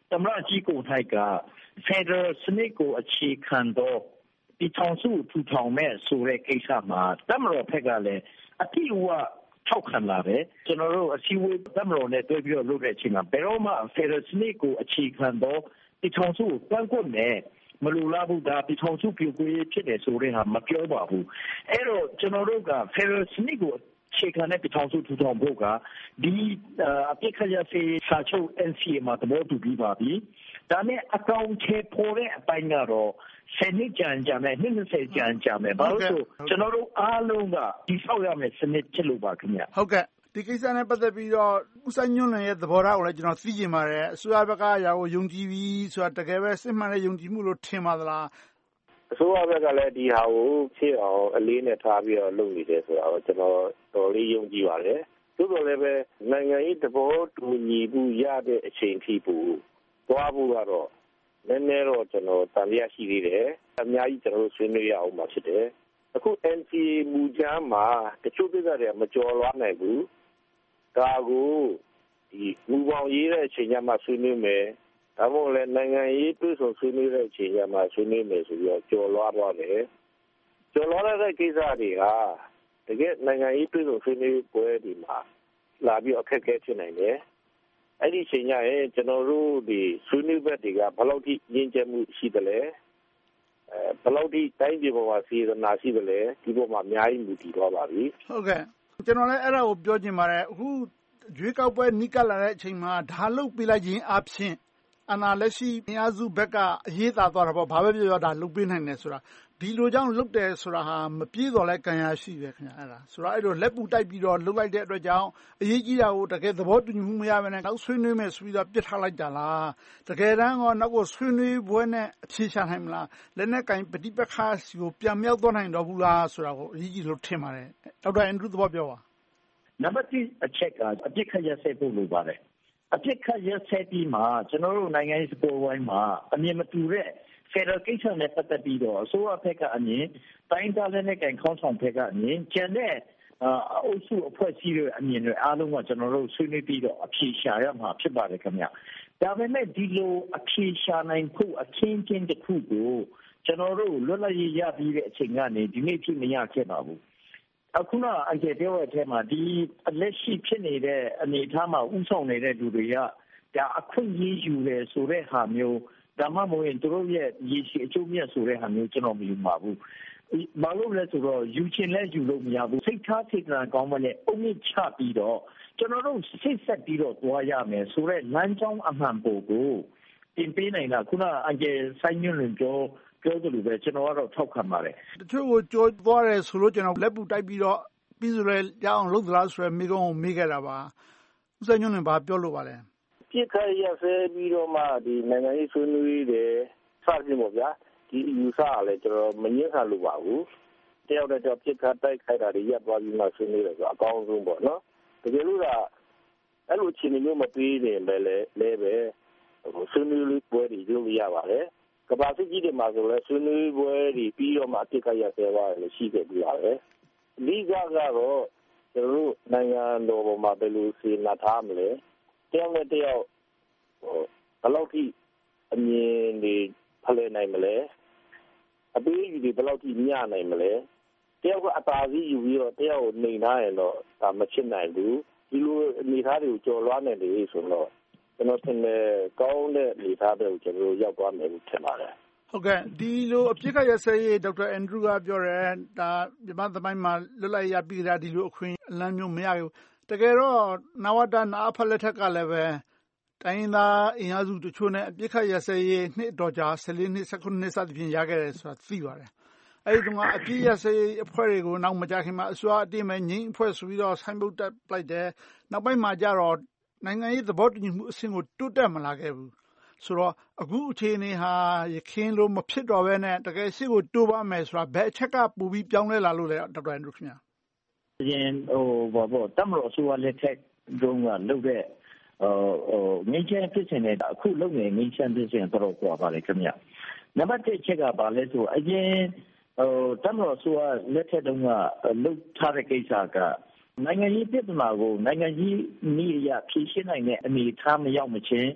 C: သမ္မတကြီးကိုယ်တိုင်က Federal စနစ်ကိုအခြေခံသောပြည်ထောင်စုထူထောင်မဲ့ဆိုတဲ့ကိစ္စမှာတပ်မတော်ဘက်ကလည်းအပြည့်အဝထောက်ခံလာတယ်ကျွန်တော်တို့အစည်းအဝေးတပ်မတော်နဲ့တွေ့ပြီးတော့လုပ်တဲ့အချိန်မှာဘယ်တော့မှ Federal စနစ်ကိုအခြေခံသောပြည်ထောင်စုကိုကန့်ကွက်နေမလူလားဘူးဒါပြည်ထောင်စုပြိုကွဲဖြစ်တယ်ဆိုတဲ့ဟာမပြောပါဘူးအဲ့တော့ကျွန်တော်တို့က Federal စနစ်ကိုအခြေခံတဲ့ပြည်ထောင်စုထူထောင်ဖို့ကဒီအပြစ်ခရစေစာချုပ် NCA မှာသဘောတူပြီးပါပြီဒါနဲ့အကောင့်ချေပေါ်တဲ့အပိုင်းကတော့10နှစ်ကြာမယ်20ကြာမယ်ဘာလို့ဆိုကျွန်တော်တို့အားလုံးကဒီဆောက်ရမယ်စနစ်ဖြစ်လို့ပါခင်ဗျ
A: ဟုတ်ကဲ့ဒီကိစ္စနဲ့ပတ်သက်ပြီးတော့ဦးစိုင်းညွန့်လွင်ရဲ့သဘောထားကိုလည်းကျွန်တော်သိချင်ပါတယ်အစိုးရဘက်ကရာကိုယုံကြည်ပြီးဆိုတာတကယ်ပဲစစ်မှန်တဲ့ယုံကြည်မှုလို့ထင်ပါသလား
W: အစိုးရဘက်ကလည်းဒီဟာကိုဖြစ်အောင်အလေးနဲ့ထားပြီးတော့လုပ်နေတယ်ဆိုတာကိုကျွန်တော်တော်လေးယုံကြည်ပါတယ်သို့တော်လည်းပဲနိုင်ငံရေးသဘောတူညီမှုရတဲ့အချိန်ထိပို့သွားဖို့ကတော့နည်းနည်းတော့ကျွန်တော်တန်ရရှိသေးတယ်အများကြီးကျွန်တော်ဆွေးနွေးရအောင်မှာဖြစ်တယ်အခု NCA မူကြမ်းမှာတချို့ကိစ္စတွေမကျော်လွှားနိုင်ဘူးဒါကိုဒီမူပေါင်းရေးတဲ့အချိန်မှဆွေးနွေးမယ်ဒါမှမဟုတ်လည်းနိုင်ငံရေးတွေ့ဆုံဆွေးနွေးတဲ့အချိန်မှဆွေးနွေးမယ်ဆိုပြီးတော့ကျော်လွှားသွားတယ်ကျော်လွှားတဲ့ကိစ္စတွေကတကယ်နိုင်ငံရေးတွေ့ဆုံဆွေးနွေးပွဲဒီမှာလာပြီးအခက်အခဲဖြစ်နိုင်တယ်အဲ့ဒီအချိန်ညရင်ကျွန်တော်တို့ဒီဆွေးနွေးဘက်တွေကဘယ်လောက်ထိရင်းကျက်မှုရှိတယ်လဲဘယ်လောက်ထိတိုင်းပြည်ပေါ်မှာစီရနာရှိတယ်လဲဒီပေါ်မှာအများကြီးမူတည်သွားပါပြီ
A: ဟုတ်ကဲ့ကျွန်တော်လည်းအဲ့ဒါကိုပြောချင်ပါတယ်အခုရွေးကောက်ပွဲနီးကပ်လာတဲ့အချိန်မှာဒါလုပ်ပြလိုက်ခြင်းအပြင်အနာလက်ရှိအင်အားစုဘက်ကအရေးသာသွားတာပေါ့ဘာပဲပြောပြောဒါလုပ်ပေးနိုင်တယ်ဆိုတာဒီလိုကြောင့်လုပ်တယ်ဆိုတာဟာမပြေးတော့လဲကံရရှိပဲခင်ဗျအဲ့ဒါဆိုတော့အဲ့လိုလက်ပူတိုက်ပြီးတော့လုပ်လိုက်တဲ့အတွက်ကြောင့်အရေးကြီးတာကိုတကယ်သဘောတူညီမှုမရဘဲနဲ့နောက်ဆွေးနွေးမယ်ဆိုပြီးတော့ပြစ်ထားလိုက်တာလားတကယ်တမ်းကနောက်ကိုဆွေးနွေးပွဲနဲ့အဖြေရှာနိုင်မလားလက်နဲ့ကင်ပฏิပက္ခစီကိုပြန်မြောက်သွားနိုင်တော့ဘူးလားဆိုတာကိုအရေးကြီးလို့ထင်ပါတယ်ဒေါက်တာအန်ဒရူးသဘောပြောပါ
C: နံပါတ်1အချက်ကအပြစ်ခတ်ရဆက်ဖို့လိုပါတယ်အပြစ်ခတ်ရဆက်ပြီးမှကျွန်တော်တို့နိုင်ငံရေးစပေါ်ဝိုင်းမှာအမြင်မတူတဲ့Federal ကိစ္စနဲ့ပတ်သက်ပြီးတော့အစိုးရဘက်ကအမြင်တိုင်းဒေသနဲ့ကင်ခေါင်းဆောင်ဘက်ကအမြင်ကျန်တဲ့အုပ်စုအဖွဲ့အစည်းတွေအမြင်တွေအားလုံးကကျွန်တော်တို့ဆွေးနွေးပြီးတော့အဖြေရှာရမှာဖြစ်ပါတယ်ခင်ဗျဒါပေမဲ့ဒီလိုအဖြေရှာနိုင်ဖို့အခင်းကျင်းတစ်ခုကိုကျွန်တော်တို့လွတ်လပ်ရေးရပြီးတဲ့အချိန်ကနေဒီနေ့ထိမရခဲ့ပါဘူးအခုတော့အကြံပြောတဲ့အထက်မှာဒီလက်ရှိဖြစ်နေတဲ့အနေအထားမှာဥဆောင်နေတဲ့လူတွေကဒါအခွင့်အရေးယူတယ်ဆိုတဲ့ဟာမျိုးဒါမှမဟုတ်ရင်တို့ရဲ့ရည်ရှိအကျိုးမြတ်ဆိုတဲ့ဟာမျိုးကျွန်တော်မယူပါဘူး။ဘာလို့လဲဆိုတော့ယူချင်လဲယူလို့မရဘူး။စိတ်ထားစိတ်ကံကောင်းမှလည်းအုံမြင့်ချပြီးတော့ကျွန်တော်တို့စိတ်ဆက်ပြီးတော့သွားရမယ်ဆိုတဲ့လမ်းကြောင်းအမှန်ပို့ကိုတင်ပေးနိုင်တာခုနအကျယ်ဆိုင်ညွန့်လွင်ပြောသလိုပဲကျွန်တော်ကတော့ထောက်ခံပါတယ်
A: ။တချို့ကိုကြောသွားတယ်ဆိုလို့ကျွန်တော်လက်ပူတိုက်ပြီးတော့ပြီးဆိုလဲရအောင်လုပ်သလားဆိုရယ်မိကုန်းကိုမေးခဲ့တာပါ။ဦးဆိုင်ညွန့်လွင်ဘာပြောလို့ပါလဲ။
W: ပြစ်ခတ်ရဆဲပြီးတော့မှဒီနိုင်ငံရေးဆွေးနွေးတယ်စသဖြင့်ပေါ့ဗျာဒီယူဆရလဲကျွန်တော်မငြင်းဆန်လို့ပါဘူးတယောက်တည်းပြစ်ခတ်တိုက်ခိုက်တာတွေရပ်သွားပြီးမှဆွေးနွေးတယ်ဆိုအကောင်းဆုံးပေါ့နော်တကယ်လို့ကအဲ့လိုချင်းမျိုးမပေးတယ်ပဲလဲပဲဆွေးနွေးပွဲတွေလုပ်ရပါတယ်ကဘာစစ်ကြီးတွေမှာဆိုလဲဆွေးနွေးပွဲတွေပြီးတော့မှပြစ်ခတ်ရဆဲသွားတယ်ရှိခဲ့ပြီးပါတယ်အဓိကကတော့ကျွန်တော်တို့နိုင်ငံတော်ပေါ်မှာဘယ်လိုစီမံထားမလဲတယောက်နဲ့တယောက်ဘယ်လောက်ထိအမြင်တွေဖလှယ်နိုင်မလဲအပေးအယူတွေဘယ်လောက်ထိညှနိုင်မလဲတယောက်ကအသာစီးယူပြီးတော့တယောက်ကိုနှိမ်ထားရင်တော့ဒါမဖြစ်နိုင်ဘူးဒီလိုအနေထားတွေကိုကျော်လွှားနိုင်တယ်ဆိုတော့ကျွန်တော်ထင်တယ်ကောင်းတဲ့အနေထားတွေကိုကျွန်တော်ရောက်သွားမယ်လို့ထင်ပါတယ်
A: ဟုတ်ကဲ့ဒီလိုအပြစ်ခတ်ရစရေးဒေါက်တာအန်ဒရူးကပြောတယ်ဒါမြန်မာသမိုင်းမှာလွတ်လပ်ရပြီးကြဒီလိုအခွင့်အလမ်းမျိုးမရဘူးတကယ်တော့နဝတနာအဖလက်ထက်ကလည်းပဲတိုင်းရင်းသားအင်အားစုတချို့နဲ့အပြစ်ခတ်ရစရေးနှစ်တော်ကြာ14နှစ်19နှစ်စသဖြင့်ရခဲ့တယ်ဆိုတာသိပါတယ်အဲဒီတုန်းကအပြစ်ရစရေးအဖွဲ့တွေကိုနောက်မကြခင်မှာအစိုးရအတင်းမဲ့ငြိမ်းအဖွဲ့ဆိုပြီးတော့ဆိုင်းဘုတ်တက်လိုက်တယ်နောက်ပိုင်းမှာကျတော့နိုင်ငံရေးသဘောတူညီမှုအဆင့်ကိုတိုးတက်မလာခဲ့ဘူးဆိုတော့အခုအခြေအနေဟာရခင်လို့မဖြစ်တော့ဘဲနဲ့တကယ်ရှိကိုတိုးပါမယ်ဆိုတာဘယ်အချက်ကပိုပြီးပြောင်းလဲလာလို့လဲဒေါက်တာအန်ဒရူးခင်ဗျာ
C: ရင်တမလို့အစိုးရလက်ထက်တုန်းကလုပ်တဲ့ငင်းချမ်းဖြစ်စဉ်နဲ့အခုလုပ်နေငင်းချမ်းဖြစ်စဉ်တော့ကွာပါလေခင်ဗျနံပါတ်1ချက်ကဘာလဲဆိုအရင်တမလို့အစိုးရလက်ထက်တုန်းကလုပ်ထားတဲ့ကိစ္စကနိုင်ငံရေးပြဿနာကိုနိုင်ငံရေးနည်းအရဖြေရှင်းနိုင်တဲ့အနေအထားမရောက်မချင်း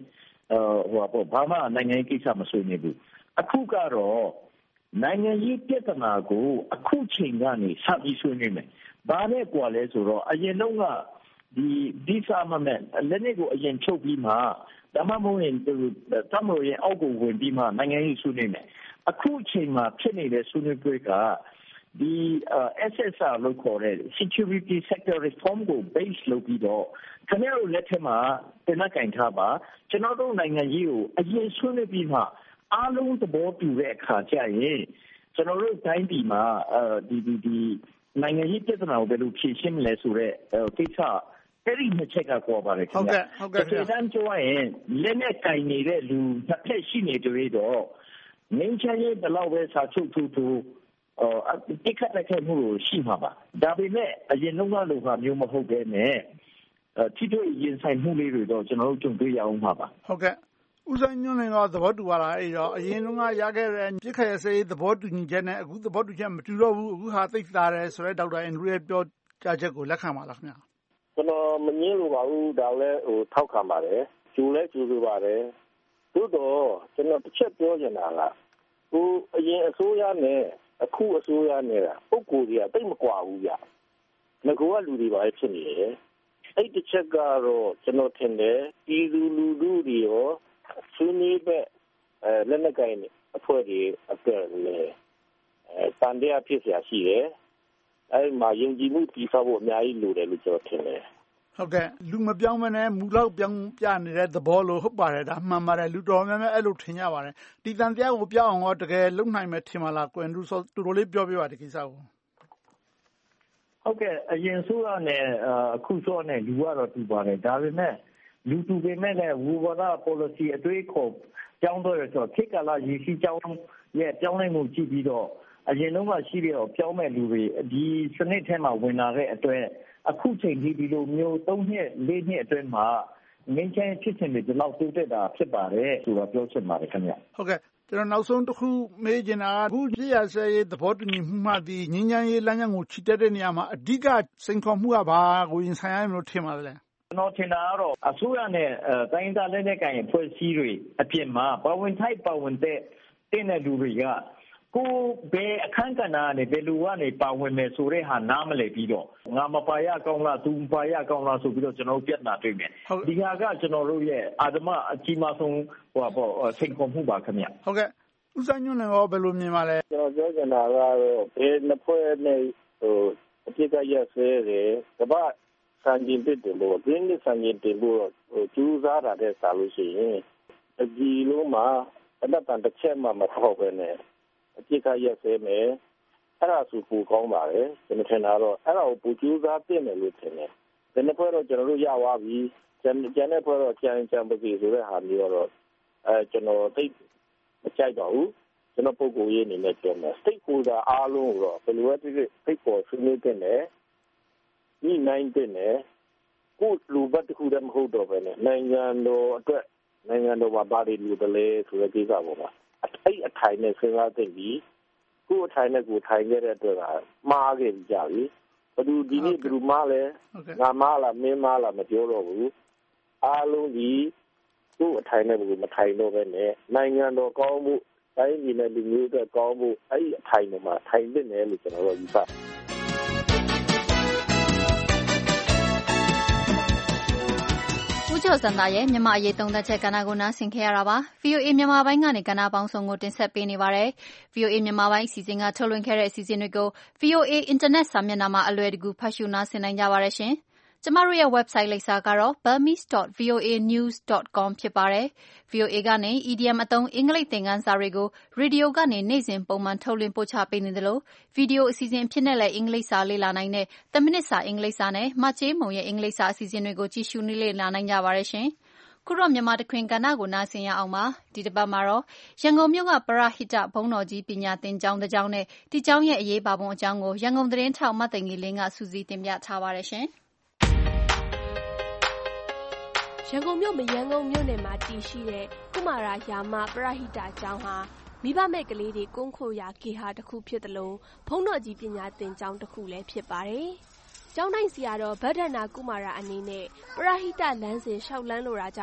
C: ဘာမှနိုင်ငံရေးကိစ္စမဆွေးနွေးဘူးအခုကတော့နိုင်ငံရေးပြဿနာကိုအခုချိန်ကနေစပြီးဆွေးနွေးမယ်ဘာနဲ့ကွာလဲဆိုတော့အရင်တော့ကဒီ disarmament လက်နက်ကိုအရင်ချုပ်ပြီးမှဒါမှမဟုတ်ရင်တမလို့ရင်အောက်ကိုဝင်ပြီးမှနိုင်ငံရေးဆွေးနွေးမယ်အခုချိန်မှာဖြစ်နေတဲ့ဆွေးနွေးပွဲကဒီ SSR လို့ခေါ်တဲ့ security sector reform ကို base လုပ်ပြီးတော့ခင်ဗျားတို့လက်ထက်မှာတင်နှက်ကင်ထားပါကျွန်တော်တို့နိုင်ငံကြီးကိုအရင်ဆွေးနွေးပြီးမှအားလုံးသဘောတူတဲ့အခါကျရင်ကျွန်တော်တို့တိုင်းပြည်မှာဒီနိုင်ငံရေးပြဿနာကိုဘယ်လိုဖြေရှင်းမလဲဆိုတော့ကိစ္စအဲ့ဒီနှစ်ချက်ကပေါ်ပါတယ်ခင်ဗျာဟုတ်ကဲ့တန်းပြောရင်လက်နဲ့ကင်နေတဲ့လူတစ်ဖက်ရှိနေတွေ့တော့ငင်းချရေးဘယ်လောက်ပဲစာချုပ်ထူတိခတ်တဲ့မှုရှိမှာပါဒါပေမဲ့အရင်လုံးကလိုဟာမျိုးမဟုတ်ပဲနဲ့ထိတွေ့ရင်ဆိုင်မှုလေးတွေတော့ကျွန်တော်တို့ကြုံတွေ့ရအောင်ပါ
A: ဟုတ်ကဲ့ဦးစိုင်းညွန့်လွင်တော့သဘောတူပါလားအဲ့တော့အရင်တုန်းကရခဲ့တဲ့ပြစ်ခတ်ရစေးသဘောတူညီချက်နဲ့အခုသဘောတူချက်မတူတော့ဘူးအခုဟာသိတာတယ်ဆိုတော့ဒေါက်တာအန်ဒရူရဲ့ပြောကြားချက်ကိုလက်ခံပါလားခင်ဗျာ
W: ကျွန်တော်မငင်းလို့ပါဘူးဒါလည်းထောက်ခံပါတယ်ကျူလဲကျူလိုပါတယ်သို့တော့ကျွန်တော်တစ်ချက်ပြောချင်တာကအရင်အစိုးရနဲ့အခုအစိုးရနဲ့ပုဂ္ဂိုလ်တွေကတိတ်မကွာဘူးဗျငါကလူတွေပါဖြစ်နေတယ်အဲ့တစ်ချက်ကတော့ကျွန်တော်ထင်တယ်ပြည်သူလူထုတွေရောဆွေးနွေးတဲ့လက်နက်ကိုင်အဖွဲ့တွေအတွက်လည်းတန်တရားဖြစ်เสียရှိတယ်အဲ့မှာယုံကြည်မှုတည်ဆောက်ဖို့အများကြီးလိုတယ်လို့ကျွန်တော်ထင်တယ်
A: ဟုတ်ကဲ့လူမပြောင်းမနဲ့မူလောက်ပြောင်းပြနေတဲ့သဘောလို့ဟုတ်ပါတယ်ဒါမှန်ပါတယ်လူတော်များများအဲ့လိုထင်ကြပါတယ်ဒီတန်တရားကိုပြောင်းအောင်တော့တကယ်လုံနိုင်မယ်ထင်ပါလားကွန်ဒူဆိုတူတော်လေးပြောပြပါဒီကိစ္စကို
C: ဟုတ်ကဲ့အရင်ဆိုရနဲ့အခုဆိုနဲ့လူကတော့တူပါတယ်ဒါပေမဲ့လူတူပေမဲ့လည်းဝူဝါဒ policy အတွေးခေါ်ကြောင်းတော့ဆိုတော့ခေတ်ကာလရည်ရှိကြောင်းရဲ့ပြောင်းလဲမှုကြည့်ပြီးတော့အရင်လုံးကရှိတဲ့ပြောင်းမဲ့လူတွေဒီစနစ်ထဲမှာဝင်လာတဲ့အတွက်အခုချိန်ကြီးဒီလိုမျိုး3နှစ်4နှစ်အတွင်းမှာငင်းချင်ဖြစ်စဉ်တွေဒီလောက်တိုးတက်တာဖြစ်ပါတယ်ဆိုတော့ပြောချင်ပါတယ်ခင်ဗျ
A: ဟုတ်ကဲ့ကျွန်တော်နောက်ဆုံးတစ်ခုမေးချင်တာကအခုပြရဆဲရေးသဘောတူညီမှုမှဒီငင်းချင်ရေးလမ်းကြောင်းကိုချီတက်တဲ့နေရာမှာအဓိကစိန်ခေါ်မှုကဘာကိုရင်ဆိုင်ရမလို့ထင်ပါသလဲ
C: ကျွန်တော်ထင်တာကတော့အစိုးရနဲ့တိုင်းဒေသလက်နက်ကိုင်အဖွဲ့အစည်းတွေအပြင်မှာပါဝင်ထိုက်ပါဝင်တဲ့လူတွေကကိုဘယ်အခန်းကဏ္ဍနဲ့ဘယ်လူကနေပါဝင်မယ်ဆိုတဲ့ဟာနားမလည်ပြီးတော့ငါမပါရကောင်းလားသူမပါရကောင်းလားဆိုပြီးတော့ကျွန်တော်တို့ပြဿနာတွေ့မယ်ဒီဟာကကျွန်တော်တို့ရဲ့အာသမအကြီးမားဆုံးစိန်ခေါ်မှုပါခင်ဗျ
A: ဟုတ်ကဲ့ဦးစိုင်းညွန့်လည်းဘယ်လိုမြင်ပါလဲ
W: ကျွန်တော်ပြောချင်တာကတော့ဘယ်နှစ်ဖွဲ့နဲ့အပြစ်ကရက်ဆဲတယ်ကမ္ဘာစံချိန်တင်လို့ဂရင်းစံချိန်တင်လို့ကျူးစားတာတဲ့စားလို့ရှိရင်ဒီလုံးမှာအနက်တန်တစ်ချက်မှမထောက်ပဲနဲ့အပြစ်ကရက်ဆဲမယ်အဲ့ဒါဆိုပူကောင်းပါလေကျွန်တော်ထင်တာတော့အဲ့ဒါကိုပူကျူးစားပြည့်မယ်လို့ထင်တယ်ဒီနှစ်ဖွဲ့တော့ကျွန်တော်တို့ရသွားပြီကျန်တဲ့ဖွဲ့တော့ကြံပစီဆိုတဲ့ဟာမျိုးတော့ကျွန်တော်သိမကြိုက်ပါဘူးကျွန်တော်ပုဂ္ဂိုလ်ရေးအနေနဲ့ပြောမယ် stakeholder အားလုံးတော့ဘယ်လိုဖြစ်ဖြစ်ဖိတ်ခေါ်ဆွေးနွေးတဲ့နဲ့ဒီနိုင်တဲ့နဲ့ကိုလူဘတ်တစ်ခုတည်းမဟုတ်တော့ပဲနဲ့နိုင်ငံတော်အတွက်နိုင်ငံတော်ဘာတွေလူတလဲဆိုတဲ့ကိစ္စပေါ့ပါအဲ့အထိုင်နဲ့စဉ်းစားသိပြီးကိုအထိုင်နဲ့ကိုထိုင်ခဲ့တဲ့အတွက်ကမှားခဲ့ကြပြီဘယ်သူဒီနေ့ဘယ်သူမှားလဲငါမှားလားမင်းမှားလားမပြောတော့ဘူးအားလုံးဒီကိုအထိုင်နဲ့ကိုမထိုင်တော့ပဲနဲ့နိုင်ငံတော်ကောင်းမှုတိုင်းပြည်နဲ့လူမျိုးတွေကောင်းမှုအဲ့အထိုင်မှာထိုင်နေတယ်လို့ကျွန်တော်တို့ယူဆ
B: ဦးကျော်စံသားရဲ့မြန်မာအရေးသုံးသပ်ချက်ကဏ္ဍကိုနားဆင်ခဲ့ရတာပါ VOA မြန်မာပိုင်းကနေကဏ္ဍပေါင်းစုံကိုတင်ဆက်ပေးနေပါတယ် VOA မြန်မာပိုင်းအစီအစဉ်ကထုတ်လွှင့်ခဲ့တဲ့အစီအစဉ်တွေကို VOA Internet စာမျက်နှာမှာအလွယ်တကူဖတ်ရှုနားဆင်နိုင်ကြပါတယ်ရှင်ကျမတို့ရဲ့ website လိပ်စာကတော့ burmese.voanews.com ဖြစ်ပါတယ် VOA ကနေ EDM အသုံးအင်္ဂလိပ်သင်ခန်းစာတွေကိုရေဒီယိုကနေနေ့စဉ်ပုံမှန်ထုတ်လွှင့်ပို့ချပေးနေသလိုဗီဒီယိုအစီအစဉ်ဖြစ်နဲ့လည်းအင်္ဂလိပ်စာလေ့လာနိုင်တဲ့10မိနစ်စာအင်္ဂလိပ်စာနဲ့မချေးမုံရဲ့အင်္ဂလိပ်စာအစီအစဉ်တွေကိုကြည့်ရှုလေ့လာနိုင်ကြပါတယ်ရှင်ခုတော့မြန်မာတခွင်ကဏ္ဍကိုနားဆင်ရအောင်ပါဒီတစ်ပတ်မှာတော့ရန်ကုန်မြို့ကပရဟိတဘုန်းတော်ကြီးပညာသင်ကျောင်းတစ်ကျောင်းနဲ့ဒီကျောင်းရဲ့အရေးပါပုံအကြောင်းကိုရန်ကုန်သတင်းထောက်မသိင်္ဂီလင်းကစူးစီးတင်ပြထားပါတယ်ရှင်
D: ရန်ကုန်မြို့မရန်ကုန်မြို့နယ်မှာတည်ရှိတဲ့ကုမာရယာမပရဟိတကျောင်းဟာမိဘမဲ့ကလေးတွေကိုန်းခိုရာဂေဟာတစ်ခုဖြစ်တယ်လို့ဘုန်းတော်ကြီးပညာသင်ကျောင်းတစ်ခုလည်းဖြစ်ပါတယ်။ကျောင်းတိုင်းဆရာတော်ဗဒ္ဒနာကုမာရအနေနဲ့ပရဟိတလမ်းစဉ်လျှောက်လန်းလိုတာကြောင့်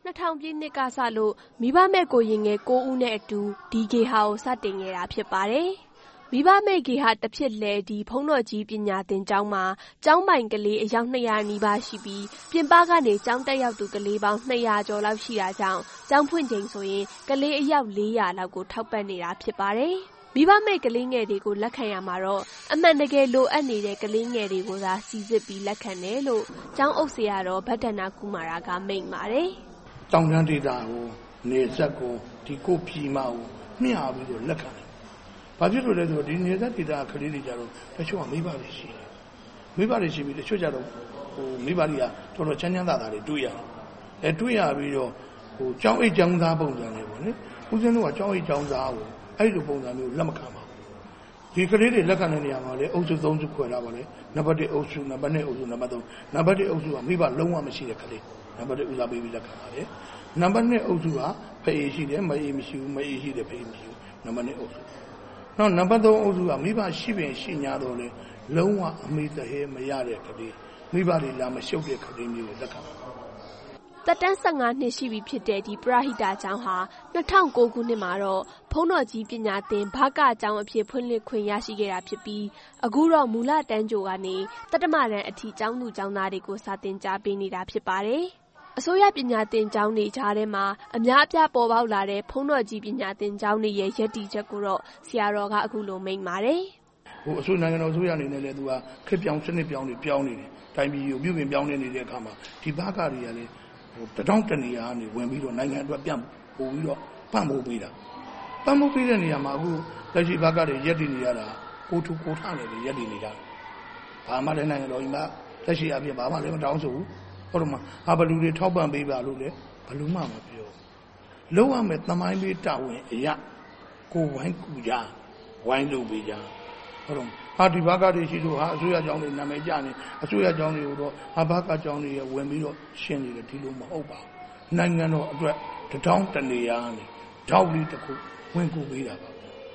D: 2000 ပြည့်နှစ်ကစလို့မိဘမဲ့ကိုရင်ငယ်9ဦးနဲ့အတူဒီဂေဟာကိုစတင်ခဲ့တာဖြစ်ပါတယ်။မိဘမဲ့ဂေဟာတစ်ဖြစ်လဲဒီဘုန်းတော်ကြီးပညာသင်ကျောင်းမှာကျောင်းပိုင်ကလေးအယောက်200နီးပါးရှိပြီးပြင်ပကနေကျောင်းတက်ရောက်သူကလေးပေါင်း200ကျော်လောက်ရှိတာကြောင့်ကျောင်းဖွင့်ချိန်ဆိုရင်ကလေးအယောက်400လောက်ကိုထောက်ပံ့နေတာဖြစ်ပါတယ်။မိဘမဲ့ကလေးငယ်တွေကိုလက်ခံရမှာတော့အမှန်တကယ်လိုအပ်နေတဲ့ကလေးငယ်တွေကိုသာစီစစ်ပြီးလက်ခံတယ်လို့ကျောင်းအုပ်ဆရာတော်ဗတ္တနာကုမာရကမိန့်ပါတယ်
E: ။တောင်တန်းဒေသကိုနေဆက်ကိုဒီကိုပြည်မကိုမျှပြီးတော့လက်ခံတယ်။ဘာဖြစ်လို့လဲဆိုတော့ဒီနေဆက်ဒေသကလေးတွေကြတော့တချို့ကမိဘတွေရှိတယ်။မိဘတွေရှိပြီးတချို့ကြတော့မိဘတွေကတော်တော်ချမ်းချမ်းသာသာတွေတွေ့ရတယ်။တွေ့ရပြီးတော့ကျောင်းအိတ်ကျောင်းသားပုံစံတွေပေါ့လေ။ဦးဇင်းတို့ကကျောင်းအိတ်ကျောင်းသားကိုအဲ့လိုပုံစံမျိုးလက်မခံပါဘူး။ဒီကလေးတွေလက်ခံတဲ့နေရာမှာလေအုပ်စု3စုခွဲထားပါလေ။နံပါတ်1အုပ်စုနံပါတ်2အုပ်စုနံပါတ်3နံပါတ်1အုပ်စုကမိဘလုံးဝမရှိတဲ့ကလေး။နံပါတ်1ဦးစားပေးပြီးလက်ခံပါတယ်။နံပါတ်2အုပ်စုကဖေးရှိတယ်မအေးမရှိဘူးမအေးရှိတယ်ဖေးမရှိဘူးနံပါတ်2အုပ်စု။နောက်နံပါတ်3အုပ်စုကမိဘရှိပင်ရှိ냐တော့လေလုံးဝအမေသဟဲမရတဲ့ကလေးမိဘတွေလာမရှုပ်တဲ့ကလေးမျိုးကိုလက်ခံပါတယ်
D: ။သက်တမ်း15နှစ်ရှိပြီဖြစ်တဲ့ဒီပရဟိတကျောင်းဟာ2009ခုနှစ်မှာတော့ဘုန်းတော်ကြီးပညာသင်ဘာကကျောင်းအဖြစ်ဖွင့်လှစ်ခွင့်ရရှိခဲ့တာဖြစ်ပြီးအခုတော့မူလတန်းကြိုကနေတတ္တမတန်းအထိကျောင်းသူကျောင်းသားတွေကိုစာသင်ကြားပေးနေတာဖြစ်ပါတယ်။အစိုးရပညာသင်ကျောင်းတွေကြားထဲမှာအများအပြားပေါ်ပေါက်လာတဲ့ဘုန်းတော်ကြီးပညာသင်ကျောင်းတွေရဲ့ရည်တည်ချက်ကိုတော့ဆရာတော်ကအခုလိုမိန့်ပါတယ်
E: ။အစိုးရနိုင်ငံတော်အစိုးရအနေနဲ့လည်းသူကခေတ်ပြောင်းစနစ်ပြောင်းတွေပြောင်းနေတယ်။တိုင်းပြည်ကိုပြုပြင်ပြောင်းလဲနေတဲ့အခါမှာဒီဘာကတွေကလည်းတထောင်တနေရာကနေဝင်ပြီးတော့နိုင်ငံအတွက်ပြန်ပို့ပြီးတော့ပံ့ပိုးပေးတာပံ့ပိုးပေးတဲ့နေရာမှာအခုလက်ရှိဘာကတွေရက်တည်နေရတာကိုထူကိုထနဲ့ရက်တည်နေကြတယ်ဘာမှလည်းနိုင်ငံတော်ကြီးမှာလက်ရှိအပြည့်ဘာမှလည်းမတောင်းဆိုဘူးဟုတ်တော့မှဘလူတွေထောက်ပံ့ပေးပါလို့လည်းဘလူမှမပြောလုံးဝမဲ့သမိုင်းပေးတာဝန်အရာကိုဝိုင်းကူကြဝိုင်းလုပ်ပေးကြဟုတ်တော့ဒီဘာကတွေရှိလို့အစိုးရကျောင်းတွေနာမည်ကျနေအစိုးရကျောင်းတွေကိုတော့ဘာကကျောင်းတွေဝင်ပြီးတော့ရှင်းနေတယ်ဒီလိုမဟုတ်ပါဘူးနိုင်ငံတော်အတွက်တထောင်တနေရာနေဓာတ်လေးတစ်ခုဝင်ကူပေးတာပါ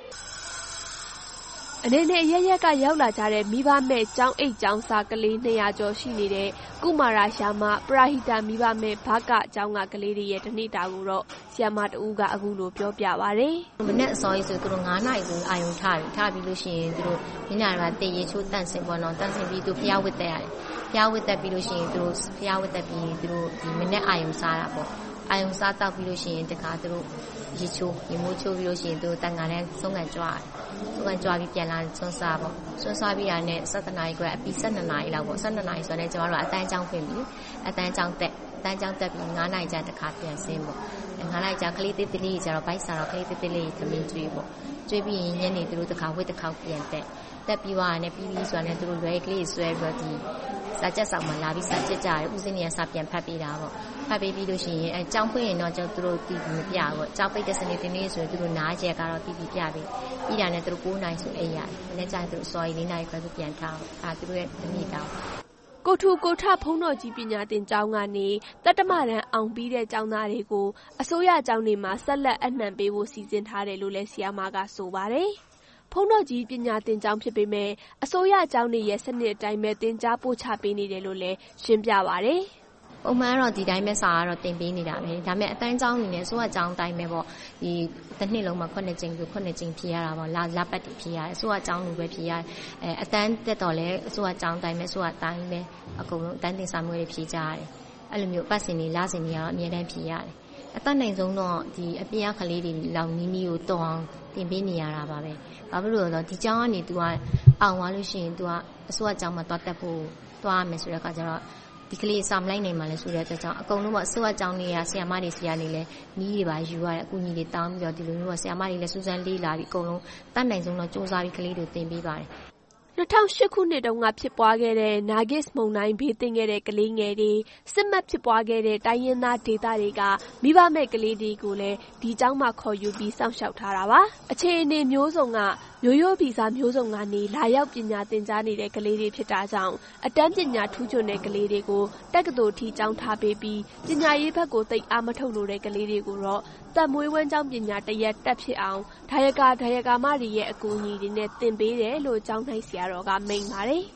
D: အနေနဲ့ရရက်ကရောက်လာကြတဲ့မိဘမဲ့ကျောင်းအိတ်ကျောင်းစာကလေး200ကျော်ရှိနေတဲ့ကုမာရရှာမပရဟိတမိဘမဲ့ဘာကကျောင်းကကလေးတွေရဲ့တနေ့တာကိုတော့ဆရာမတဦးကအခုလိုပြောပြပါဗျ
B: ။မနေ့အစောကြီးဆိုသူတို့9နာရီကိုအာယုံထားတယ်ထားပြီးလို့ရှိရင်သူတို့ညနေမှာတည်ရချိုးတန့်စင်ပေါ့နော်တန့်စင်ပြီးသူဖျားဝတ်တက်ရတယ်ဖျားဝတ်တက်ပြီးလို့ရှိရင်သူတို့ဖျားဝတ်တက်ပြီးသူတို့ဒီမနေ့အာယုံစားတာပေါ့အာယုံစားတောက်ပြီးလို့ရှိရင်တခါသူတို့ရေချိုးရေမိုးချိုးပြီးလို့ရှိရင်သူတို့တန်ခါနဲ့ဆုံးကန်ကြွားဆုံးကန်ကြွားပြီးပြန်လာဆွန်းစားပေါ့ဆွန်းစားပြီးရတဲ့7နာရီခွဲအပြီး12နာရီလောက်ပေါ့12နာရီဆိုတော့ကျမတို့အတန်းကျောင်းဖွင့်ပြီးအတန်းကျောင်းတက်ပြီး9နာရီကျတခါပြန်ဆင်းပေါ့9နာရီကျကလေးသေးသေးလေးကျတော့ဘိုက်စားတော့ကလေးသေးသေးလေးသမင်းကျွေးပေါ့ကျွေးပြီးရင်ညနေသူတို့တခါဝစ်တစ်ခေါက်ပြန်တက်ပြီးသွားတယ်ပြီးဆိုတော့သူတို့လွယ်ကလေးဆွဲပြီးတော့ဒီစာချက်ဆောင်မှာလာပြီးစာချက်ကြတယ်ဦးစင်းနေစာပြန်ဖတ်ပေးတာပေါ့ဖတ်ပေးပြီးလို့ရှိရင်အဲကြောင်းဖွင့်ရင်တော့ကျသူတို့တီးပြီးမပြဘူးပေါ့ကြောင်းပိတ်တဲ့စနေတင်းလေးဆိုရင်သူတို့နားချက်ကတော့တီးပြီးပြပြီးပြီးတာနဲ့သူတို့9နာရီဆိုအိပ်ရတယ်။လည်းကြာသူတို့စော်ရီ4နာရီခွဲဆိုပြန်ထားအောင်သူတို့ရဲ့သမီးတောင်း
D: ကိုထူကိုထဘုန်းတော်ကြီးပညာသင်ကျောင်းကနေတတ္တမတန်းအောင်ပြီးတဲ့ကျောင်းသားတွေကိုအစိုးရကျောင်းတွေမှာဆက်လက်အနှံပေးဖို့စီစဉ်ထားတယ်လို့လည်းဆရာမကဆိုပါတယ်။ဘုန်းတော်ကြီးပညာသင်ကျောင်းဖြစ်ပေမဲ့အစိုးရကျောင်းတွေရဲ့စနစ်အတိုင်းပဲသင်ကြားပို့ချပေးနေတယ်လို့လည်းရှင်းပြပါတယ်
B: ။ပုံမှန်တော့ဒီတိုင်းပဲစာကတော့တင်ပေးနေတာပဲဒါပေမဲ့အတန်းကျောင်းအနေနဲ့ဆိုအကျောင်းတိုင်းပဲပေါ့ဒီတစ်နှစ်လုံးမှာ9ကျင်းဆို9ကျင်းဖြေရတာပေါ့လာပတ်ဖြေရတယ်ဆိုအကျောင်းလိုပဲဖြေရတယ်အတန်းတက်တော့လဲဆိုအကျောင်းတိုင်းပဲဆိုအတိုင်းပဲအကုန်လုံးအတန်းတင်စာမွေးတွေဖြေကြရတယ်အဲ့လိုမျိုးပတ်စင်တွေလစင်တွေကတော့အမြဲတမ်းဖြေရတယ်အတန်းနိုင်ဆုံးတော့ဒီအပြင်ကလေးတွေလောက်နီးနီးကိုတော်အောင်တင်ပေးနေရတာပါပဲဘာဖြစ်လို့လဲဆိုတော့ဒီကျောင်းကနေ तू ကအောင်သွားလို့ရှိရင် तू ကအစိုးရကျောင်းမှာတွားတက်ဖို့တွားရမယ်ဆိုတဲ့အခါကျတော့ဒီကလေးစာမလိုက်နိုင်မှလည်းဆိုတဲ့အတွက်ကြောင့်အကုန်လုံးပေါ့အစိုးရကျောင်းတွေကဆရာမတွေဆရာတွေလည်းနီးတွေပါယူရတယ်အကူကြီးတွေတောင်းပြီးတော့ဒီလိုမျိုးကဆရာမတွေလည်းစူးစမ်းလေးလာပြီးအကုန်လုံးတတ်နိုင်ဆုံးတော့စူးစမ်းပြီးကလေးတွေတင်ပေးပါတယ်
D: 2008ခုနှစ်တုန်းကဖြစ်ပွားခဲ့တဲ့နာဂစ်မုန်တိုင်းဘေးသင့်ခဲ့တဲ့ကလေးငယ်တွေစစ်မှတ်ဖြစ်ပွားခဲ့တဲ့တိုင်းရင်းသားဒေသတွေကမိဘမဲ့ကလေးတွေကိုလည်းဒီကျောင်းမှာခေါ်ယူပြီးစောင့်ရှောက်ထားတာပါအခြေအနေမျိုးစုံကမျိုးရိုးဗီဇမျိုးစုံကနေလာရောက်ပညာသင်ကြားနေတဲ့ကလေးတွေဖြစ်တာကြောင့်အတန်းပညာထူးချွန်တဲ့ကလေးတွေကိုတက္ကသိုလ်ထိကျောင်းထားပေးပြီးပညာရေးဘက်ကိုသိအားမထုတ်လို့တဲ့ကလေးတွေကိုတော့သက်မွေးဝမ်းကျောင်းပညာတရက်တက်ဖြစ်အောင်ဒါယကာမတွေရဲ့အကူအညီတွေနဲ့သင်ပေးတယ်လို့ကျောင်းထိုင်ဆရာတော်ကမိန့်ပါတယ်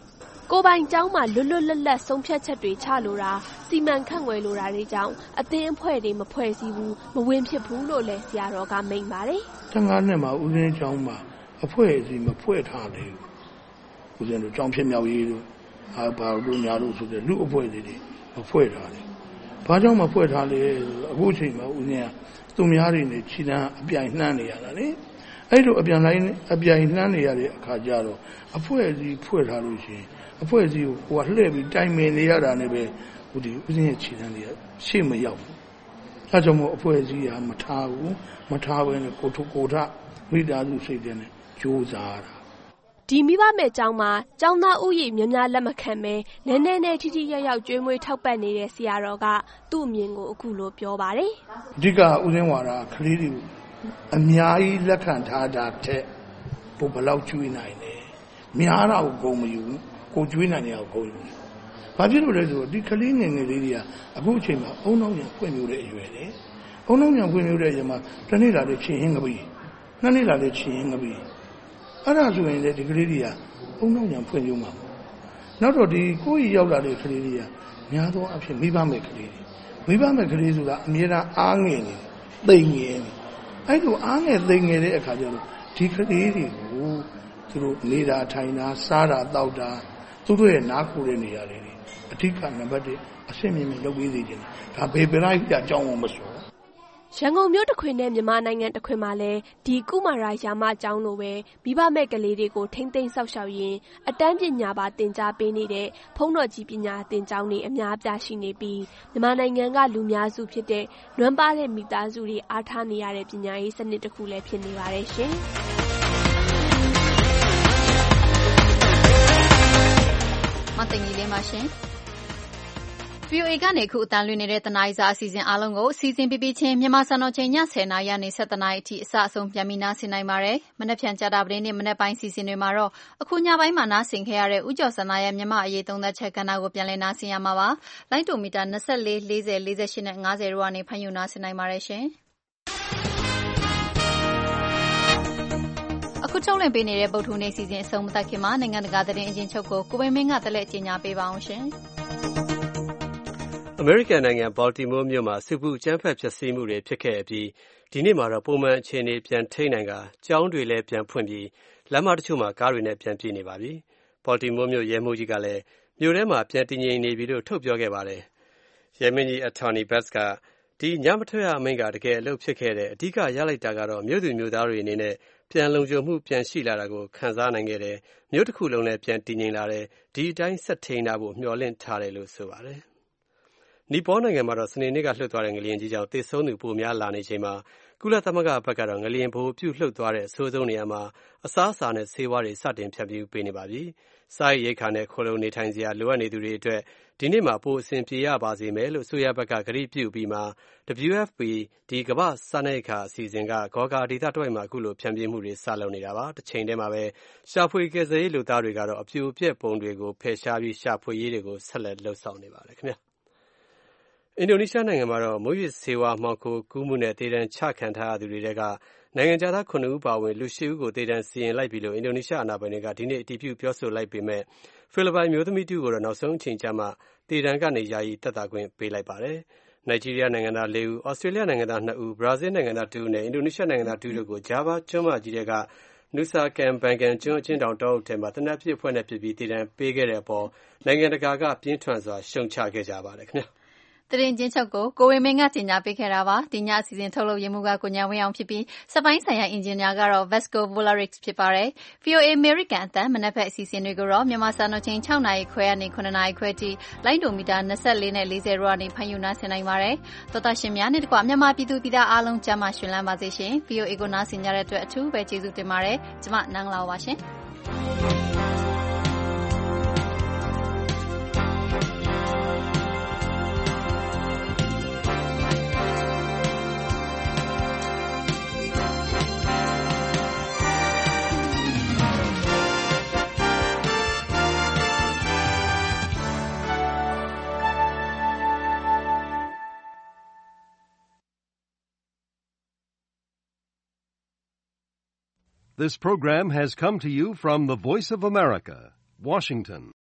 D: ကိုပိုင်ကျောင်းမှာလွတ်လွတ်လပ်လပ်ဆုံးဖြတ်ချက်တွေချလိုတာစီမံခန့်ခွဲလိုတာတွေကြောင့်အသင်းအဖွဲ့တွေမဖွဲ့စည်းဘူးမဝင်ဖြစ်ဘူးလို့လည်းဆရာတော်ကမိန့်ပါတယ်
E: ။15နှစ်မှာဦးဇင်းကျောင်းမှာအဖွဲ့အစည်းမဖွဲ့ထားလေဘူး။ဦးဇင်းတို့ကျောင်းဖြစ်မြောက်ရေးတို့ဘာလို့ညာလို့ဆိုတဲ့လူအဖွဲ့တွေမဖွဲ့ထားလေ။ဘာကြောင့်မဖွဲ့ထားလဲအခုချိန်မှာဦးဇင်းကသူများတွေနဲ့ခြိတန်းအပြိုင်နှမ်းနေရတာလေ။အဲ့လိုအပြိုင်နှမ်းနေရတဲ့အခါကျတော့အဖွဲ့အစည်းဖွဲ့ထားလို့ရှိရင်အဖွဲ့အစည်းကိုဟိုကလှည့်ပြီးတိုင်ပင်နေရတာနဲ့ပဲဦးဇင်းရဲ့ခြေတန်းတွေကရှေ့မရောက်ဘူး။အဲကြောင့်မို့အဖွဲ့အစည်းကမထားဘူးမထားဘဲနဲ့ကိုထမိသားစုစိတ်ထဲနဲ့ကြိုးစားတာ
D: ဒီမိဘမဲ့ကျောင်းမှာကျောင်းသားဥယျာဉ်များများလက်မခံပဲနည်းနည်းနဲ့ထိထိရောက်ရောက်ကျွေးမွေးထောက်ပံ့နေတဲ့ဆရာတော်ကသူ့အမြင်ကိုအခုလိုပြောပါတယ်
E: ။အဓိကဦးဇင်းဝါဒကလေးတွေအများကြီးလက်ခံထားတာတဲ့ဘယ်လောက်ကျွေးနိုင်လဲ။များတာကိုဂုဏ်မယူကိုကျွေးနိုင်တဲ့ကိုဂုဏ်ယူ။ဘာဖြစ်လို့လဲဆိုတော့ဒီကလေးငယ်ငယ်လေးတွေကအခုအချိန်မှာအုံနောက်ညာဖွင့်ပြတဲ့အရွယ်လေ။အုံနောက်ညာဖွင့်ပြတဲ့အချိန်မှာတစ်နေ့လာလေးချင်းဟင်းကပီးနှစ်နေ့လာလေးချင်းဟင်းကပီးအဲ့ဒါဆိုရင်လေဒီကလေးတွေကအုံနောက်ညာဖွင့်ပြမှာနောက်တော့ဒီကိုယ့်ရောက်လာတဲ့ကလေးတွေကများသောအားဖြင့်မိဘမဲ့ကလေးတွေမိဘမဲ့ကလေးဆိုတာအမြဲတမ်းအားငယ်နေသိငယ်နေအဲ့လိုအားငယ်သိငယ်တဲ့အခါကျတော့ဒီကလေးတွေကိုသူတို့နေတာထိုင်တာစားတာတောက်တာသူတို့ရဲ့နားခိုတဲ့နေရာတွေအဓိကနံပါတ်1အဆင့်မြင့်မြင့်လုပ်ပေးစေချင်တယ်ဒါဘေပရိုက်ပြအကြောင်းကိုမဆို
D: ရန်ကုန်မြို့တခွင်နဲ့မြန်မာနိုင်ငံတခွင်မှာလည်းဒီကုမာရရာမကျောင်းလိုပဲမိဘမဲ့ကလေးတွေကိုထိမ့်သိမ်းဆောက်ရှောက်ရင်းအတန်းပညာပါသင်ကြားပေးနေတဲ့ဘုန်းတော်ကြီးပညာသင်ကျောင်းတွေအများအပြားရှိနေပြီးမြန်မာနိုင်ငံကလူများစုဖြစ်တဲ့နွမ်းပါတဲ့မိသားစုတွေအားထားနေရတဲ့ပညာရေးစနစ်တစ်ခုလည်းဖြစ်နေပါတယ်ရှင်
B: မသိင်ကြီးလေးပါရှင်VOA ကနေအခုအတန်းလွှင့်နေတဲ့တနားရီစာအစီအစဉ်အားလုံးကိုစီစဉ်ပြီးချင်းမြန်မာစံတော်ချိန်ည10:00နာရီကနေ17:00နာရီအထိအစအဆုံးပြန်ပြီးနားဆင်နိုင်ပါတယ်။မနက်ဖြန်ကြာတာပတေးနေ့မနက်ပိုင်းစီစဉ်တွေမှာတော့အခုညပိုင်းမှာနားဆင်ခဲ့ရတဲ့ဦးကျော်စံနာရဲ့မြန်မာအရေးသုံးသက်ချက်ကဏ္ဍကိုပြန်လည်နားဆင်ရမှာပါ။လိုင်းတိုမီတာ24 40 48နဲ့50တို့ကနေဖမ်းယူနားဆင်နိုင်ပါတယ်ရှင်။အခုထုတ်လွှင့်ပေးနေတဲ့ဗုဒ္ဓဟူးနေ့စီစဉ်အဆုံးမသတ်ခင်မှာနိုင်ငံတကာသတင်းအကျဉ်းချုပ်ကိုကိုဝင်းမင်းကတလဲကြေညာပေးပါအောင်ရှင်။
G: အမေရိကန်နိုင်ငံဘော်တီမိုးမြို့မှာဆူပူအကြမ်းဖက်ဖျက်ဆီးမှုတွေဖြစ်ခဲ့အပြီးဒီနေ့မှာတော့ပုံမှန်အခြေအနေပြန်ထိန်းနိုင်ကကျောင်းတွေလည်းပြန်ဖွင့်ပြီးလမ်းမတချို့မှာကားတွေနဲ့ပြန်ပြည့်နေပါပြီ။ဘော်တီမိုးမြို့ရဲမှူးကြီးကလည်းမြို့ထဲမှာပြန်တည်ငြိမ်နေပြီလို့ထုတ်ပြောခဲ့ပါတယ်။ရဲမင်းကြီး Attorney Bass ကဒီညမထွက်ရအမိန့်ကတကယ်အလုပ်ဖြစ်ခဲ့တဲ့အဓိကရလိုက်တာကတော့မြို့သူမြို့သားတွေအနေနဲ့ပြန်လုံခြုံမှုပြန်ရှိလာတာကိုခံစားနိုင်ခဲ့တယ်။မြို့တစ်ခုလုံးလည်းပြန်တည်ငြိမ်လာတယ်။ဒီအတိုင်းဆက်ထိန်းထားဖို့မျှော်လင့်ထားတယ်လို့ဆိုပါတယ်။နီပေါနိုင်ငံမှာတော့စနေနေ့ကလှုပ်သွားတဲ့ငလျင်ကြီးကြောင့်သေဆုံးသူပိုများလာနေချိန်မှာကုလသမဂ္ဂဘက်ကတော့ငလျင်ဘိုးပြုတ်လှုပ်သွားတဲ့အဆိုးဆုံးနေရာမှာအစားအစာနဲ့ဆေးဝါးတွေစတင်ဖြန့်ဖြူးပေးနေပါပြီ။စားရိတ်ခါနဲ့ခိုလုံနေထိုင်စရာလိုအပ်နေသူတွေအတွက်ဒီနေ့မှာပိုအဆင်ပြေရပါစေမယ်လို့ဆိုရဘက်ကဂရုပြုပြီးမှ WFP ဒီကမ္ဘာစားနပ်ရိက္ခာအစီအစဉ်ကဂေါ်ကာဒေသတစ်ဝိုက်မှာအခုလိုဖြန့်ဖြူးမှုတွေစလုပ်နေတာပါ။တစ်ချိန်တည်းမှာပဲရှာဖွေကယ်ဆယ်ရေးလူသားတွေကတော့အပြိုအပျက်ပုံတွေကိုဖယ်ရှားပြီးရှာဖွေရေးတွေကိုဆက်လက်လှုပ်ဆောင်နေပါတယ်ခင်ဗျာ။အင်ဒိုနီးရှားနိုင်ငံမှာတော့မုယစ်ဆေးဝါးမှောင်ခိုကူးမှုနဲ့သေဒဏ်ချခံထားရသူတွေထဲကနိုင်ငံခြားသား9ဦးပါဝင်လူ10ဦးကိုသေဒဏ်စီရင်လိုက်ပြီလို့အင်ဒိုနီးရှားအာဏာပိုင်တွေကဒီနေ့အတည်ပြုပြောဆိုလိုက်ပေမဲ့ဖိလစ်ပိုင်မျိုးသမီးတူကိုတော့နောက်ဆုံးအချိန်ကျမှသေဒဏ်ကနေယာယီသက်သာခွင့်ပေးလိုက်ပါတယ်။နိုင်ဂျီးရီးယားနိုင်ငံသား4ဦး၊ဩစတြေးလျနိုင်ငံသား2ဦး၊ဘရာဇီးနိုင်ငံသား2ဦးနဲ့အင်ဒိုနီးရှားနိုင်ငံသား2ဦးတို့ကိုဂျာဗားကျွန်းမကြီးထဲကနူဆာကမ်ဘန်ကန်ကျွန်းအချင်းတောင်တောအုပ်ထဲမှာသေနတ်ပစ်အဖွဲ့နဲ့ပစ်ပြီးသေဒဏ်ပေးခဲ့တဲ့အပေါ်နိုင်ငံတကာကပြင်းထန်စွာရှုတ်ချခဲ့ကြပါတယ်ခင်ဗျာ။
B: သတင်းချင်းချုပ်ကိုကိုဝင်းမင်းကကြေညာပေးခဲ့တာပါဒီညအစီအစဉ်ထုတ်လုပ်ရေးမှူးကကိုညာဝင်းအောင်ဖြစ်ပြီးစပိုင်းဆိုင်ရာအင်ဂျင်နီယာကတော့ Vasco Volarix ဖြစ်ပါတယ် VOA American အသံမနက်ဖက်အစီအစဉ်တွေကိုတော့မြန်မာစံတော်ချိန်6နာရီခွဲကနေ9နာရီခွဲထိလိုင်းဒိုမီတာ24နဲ့40တို့ကနေဖမ်းယူနားဆင်နိုင်ပါတယ်သောတာရှင်များနဲ့တကွမြန်မာပြည်သူပြည်သားအားလုံးကျန်းမာရှင်လန်းပါစေရှင် VOA ကိုနားဆင်ကြတဲ့အတွက်အထူးပဲကျေးဇူးတင်ပါတယ်ကျွန်မနန်းလာပါရှင်
H: This program has come to you from the Voice of America, Washington.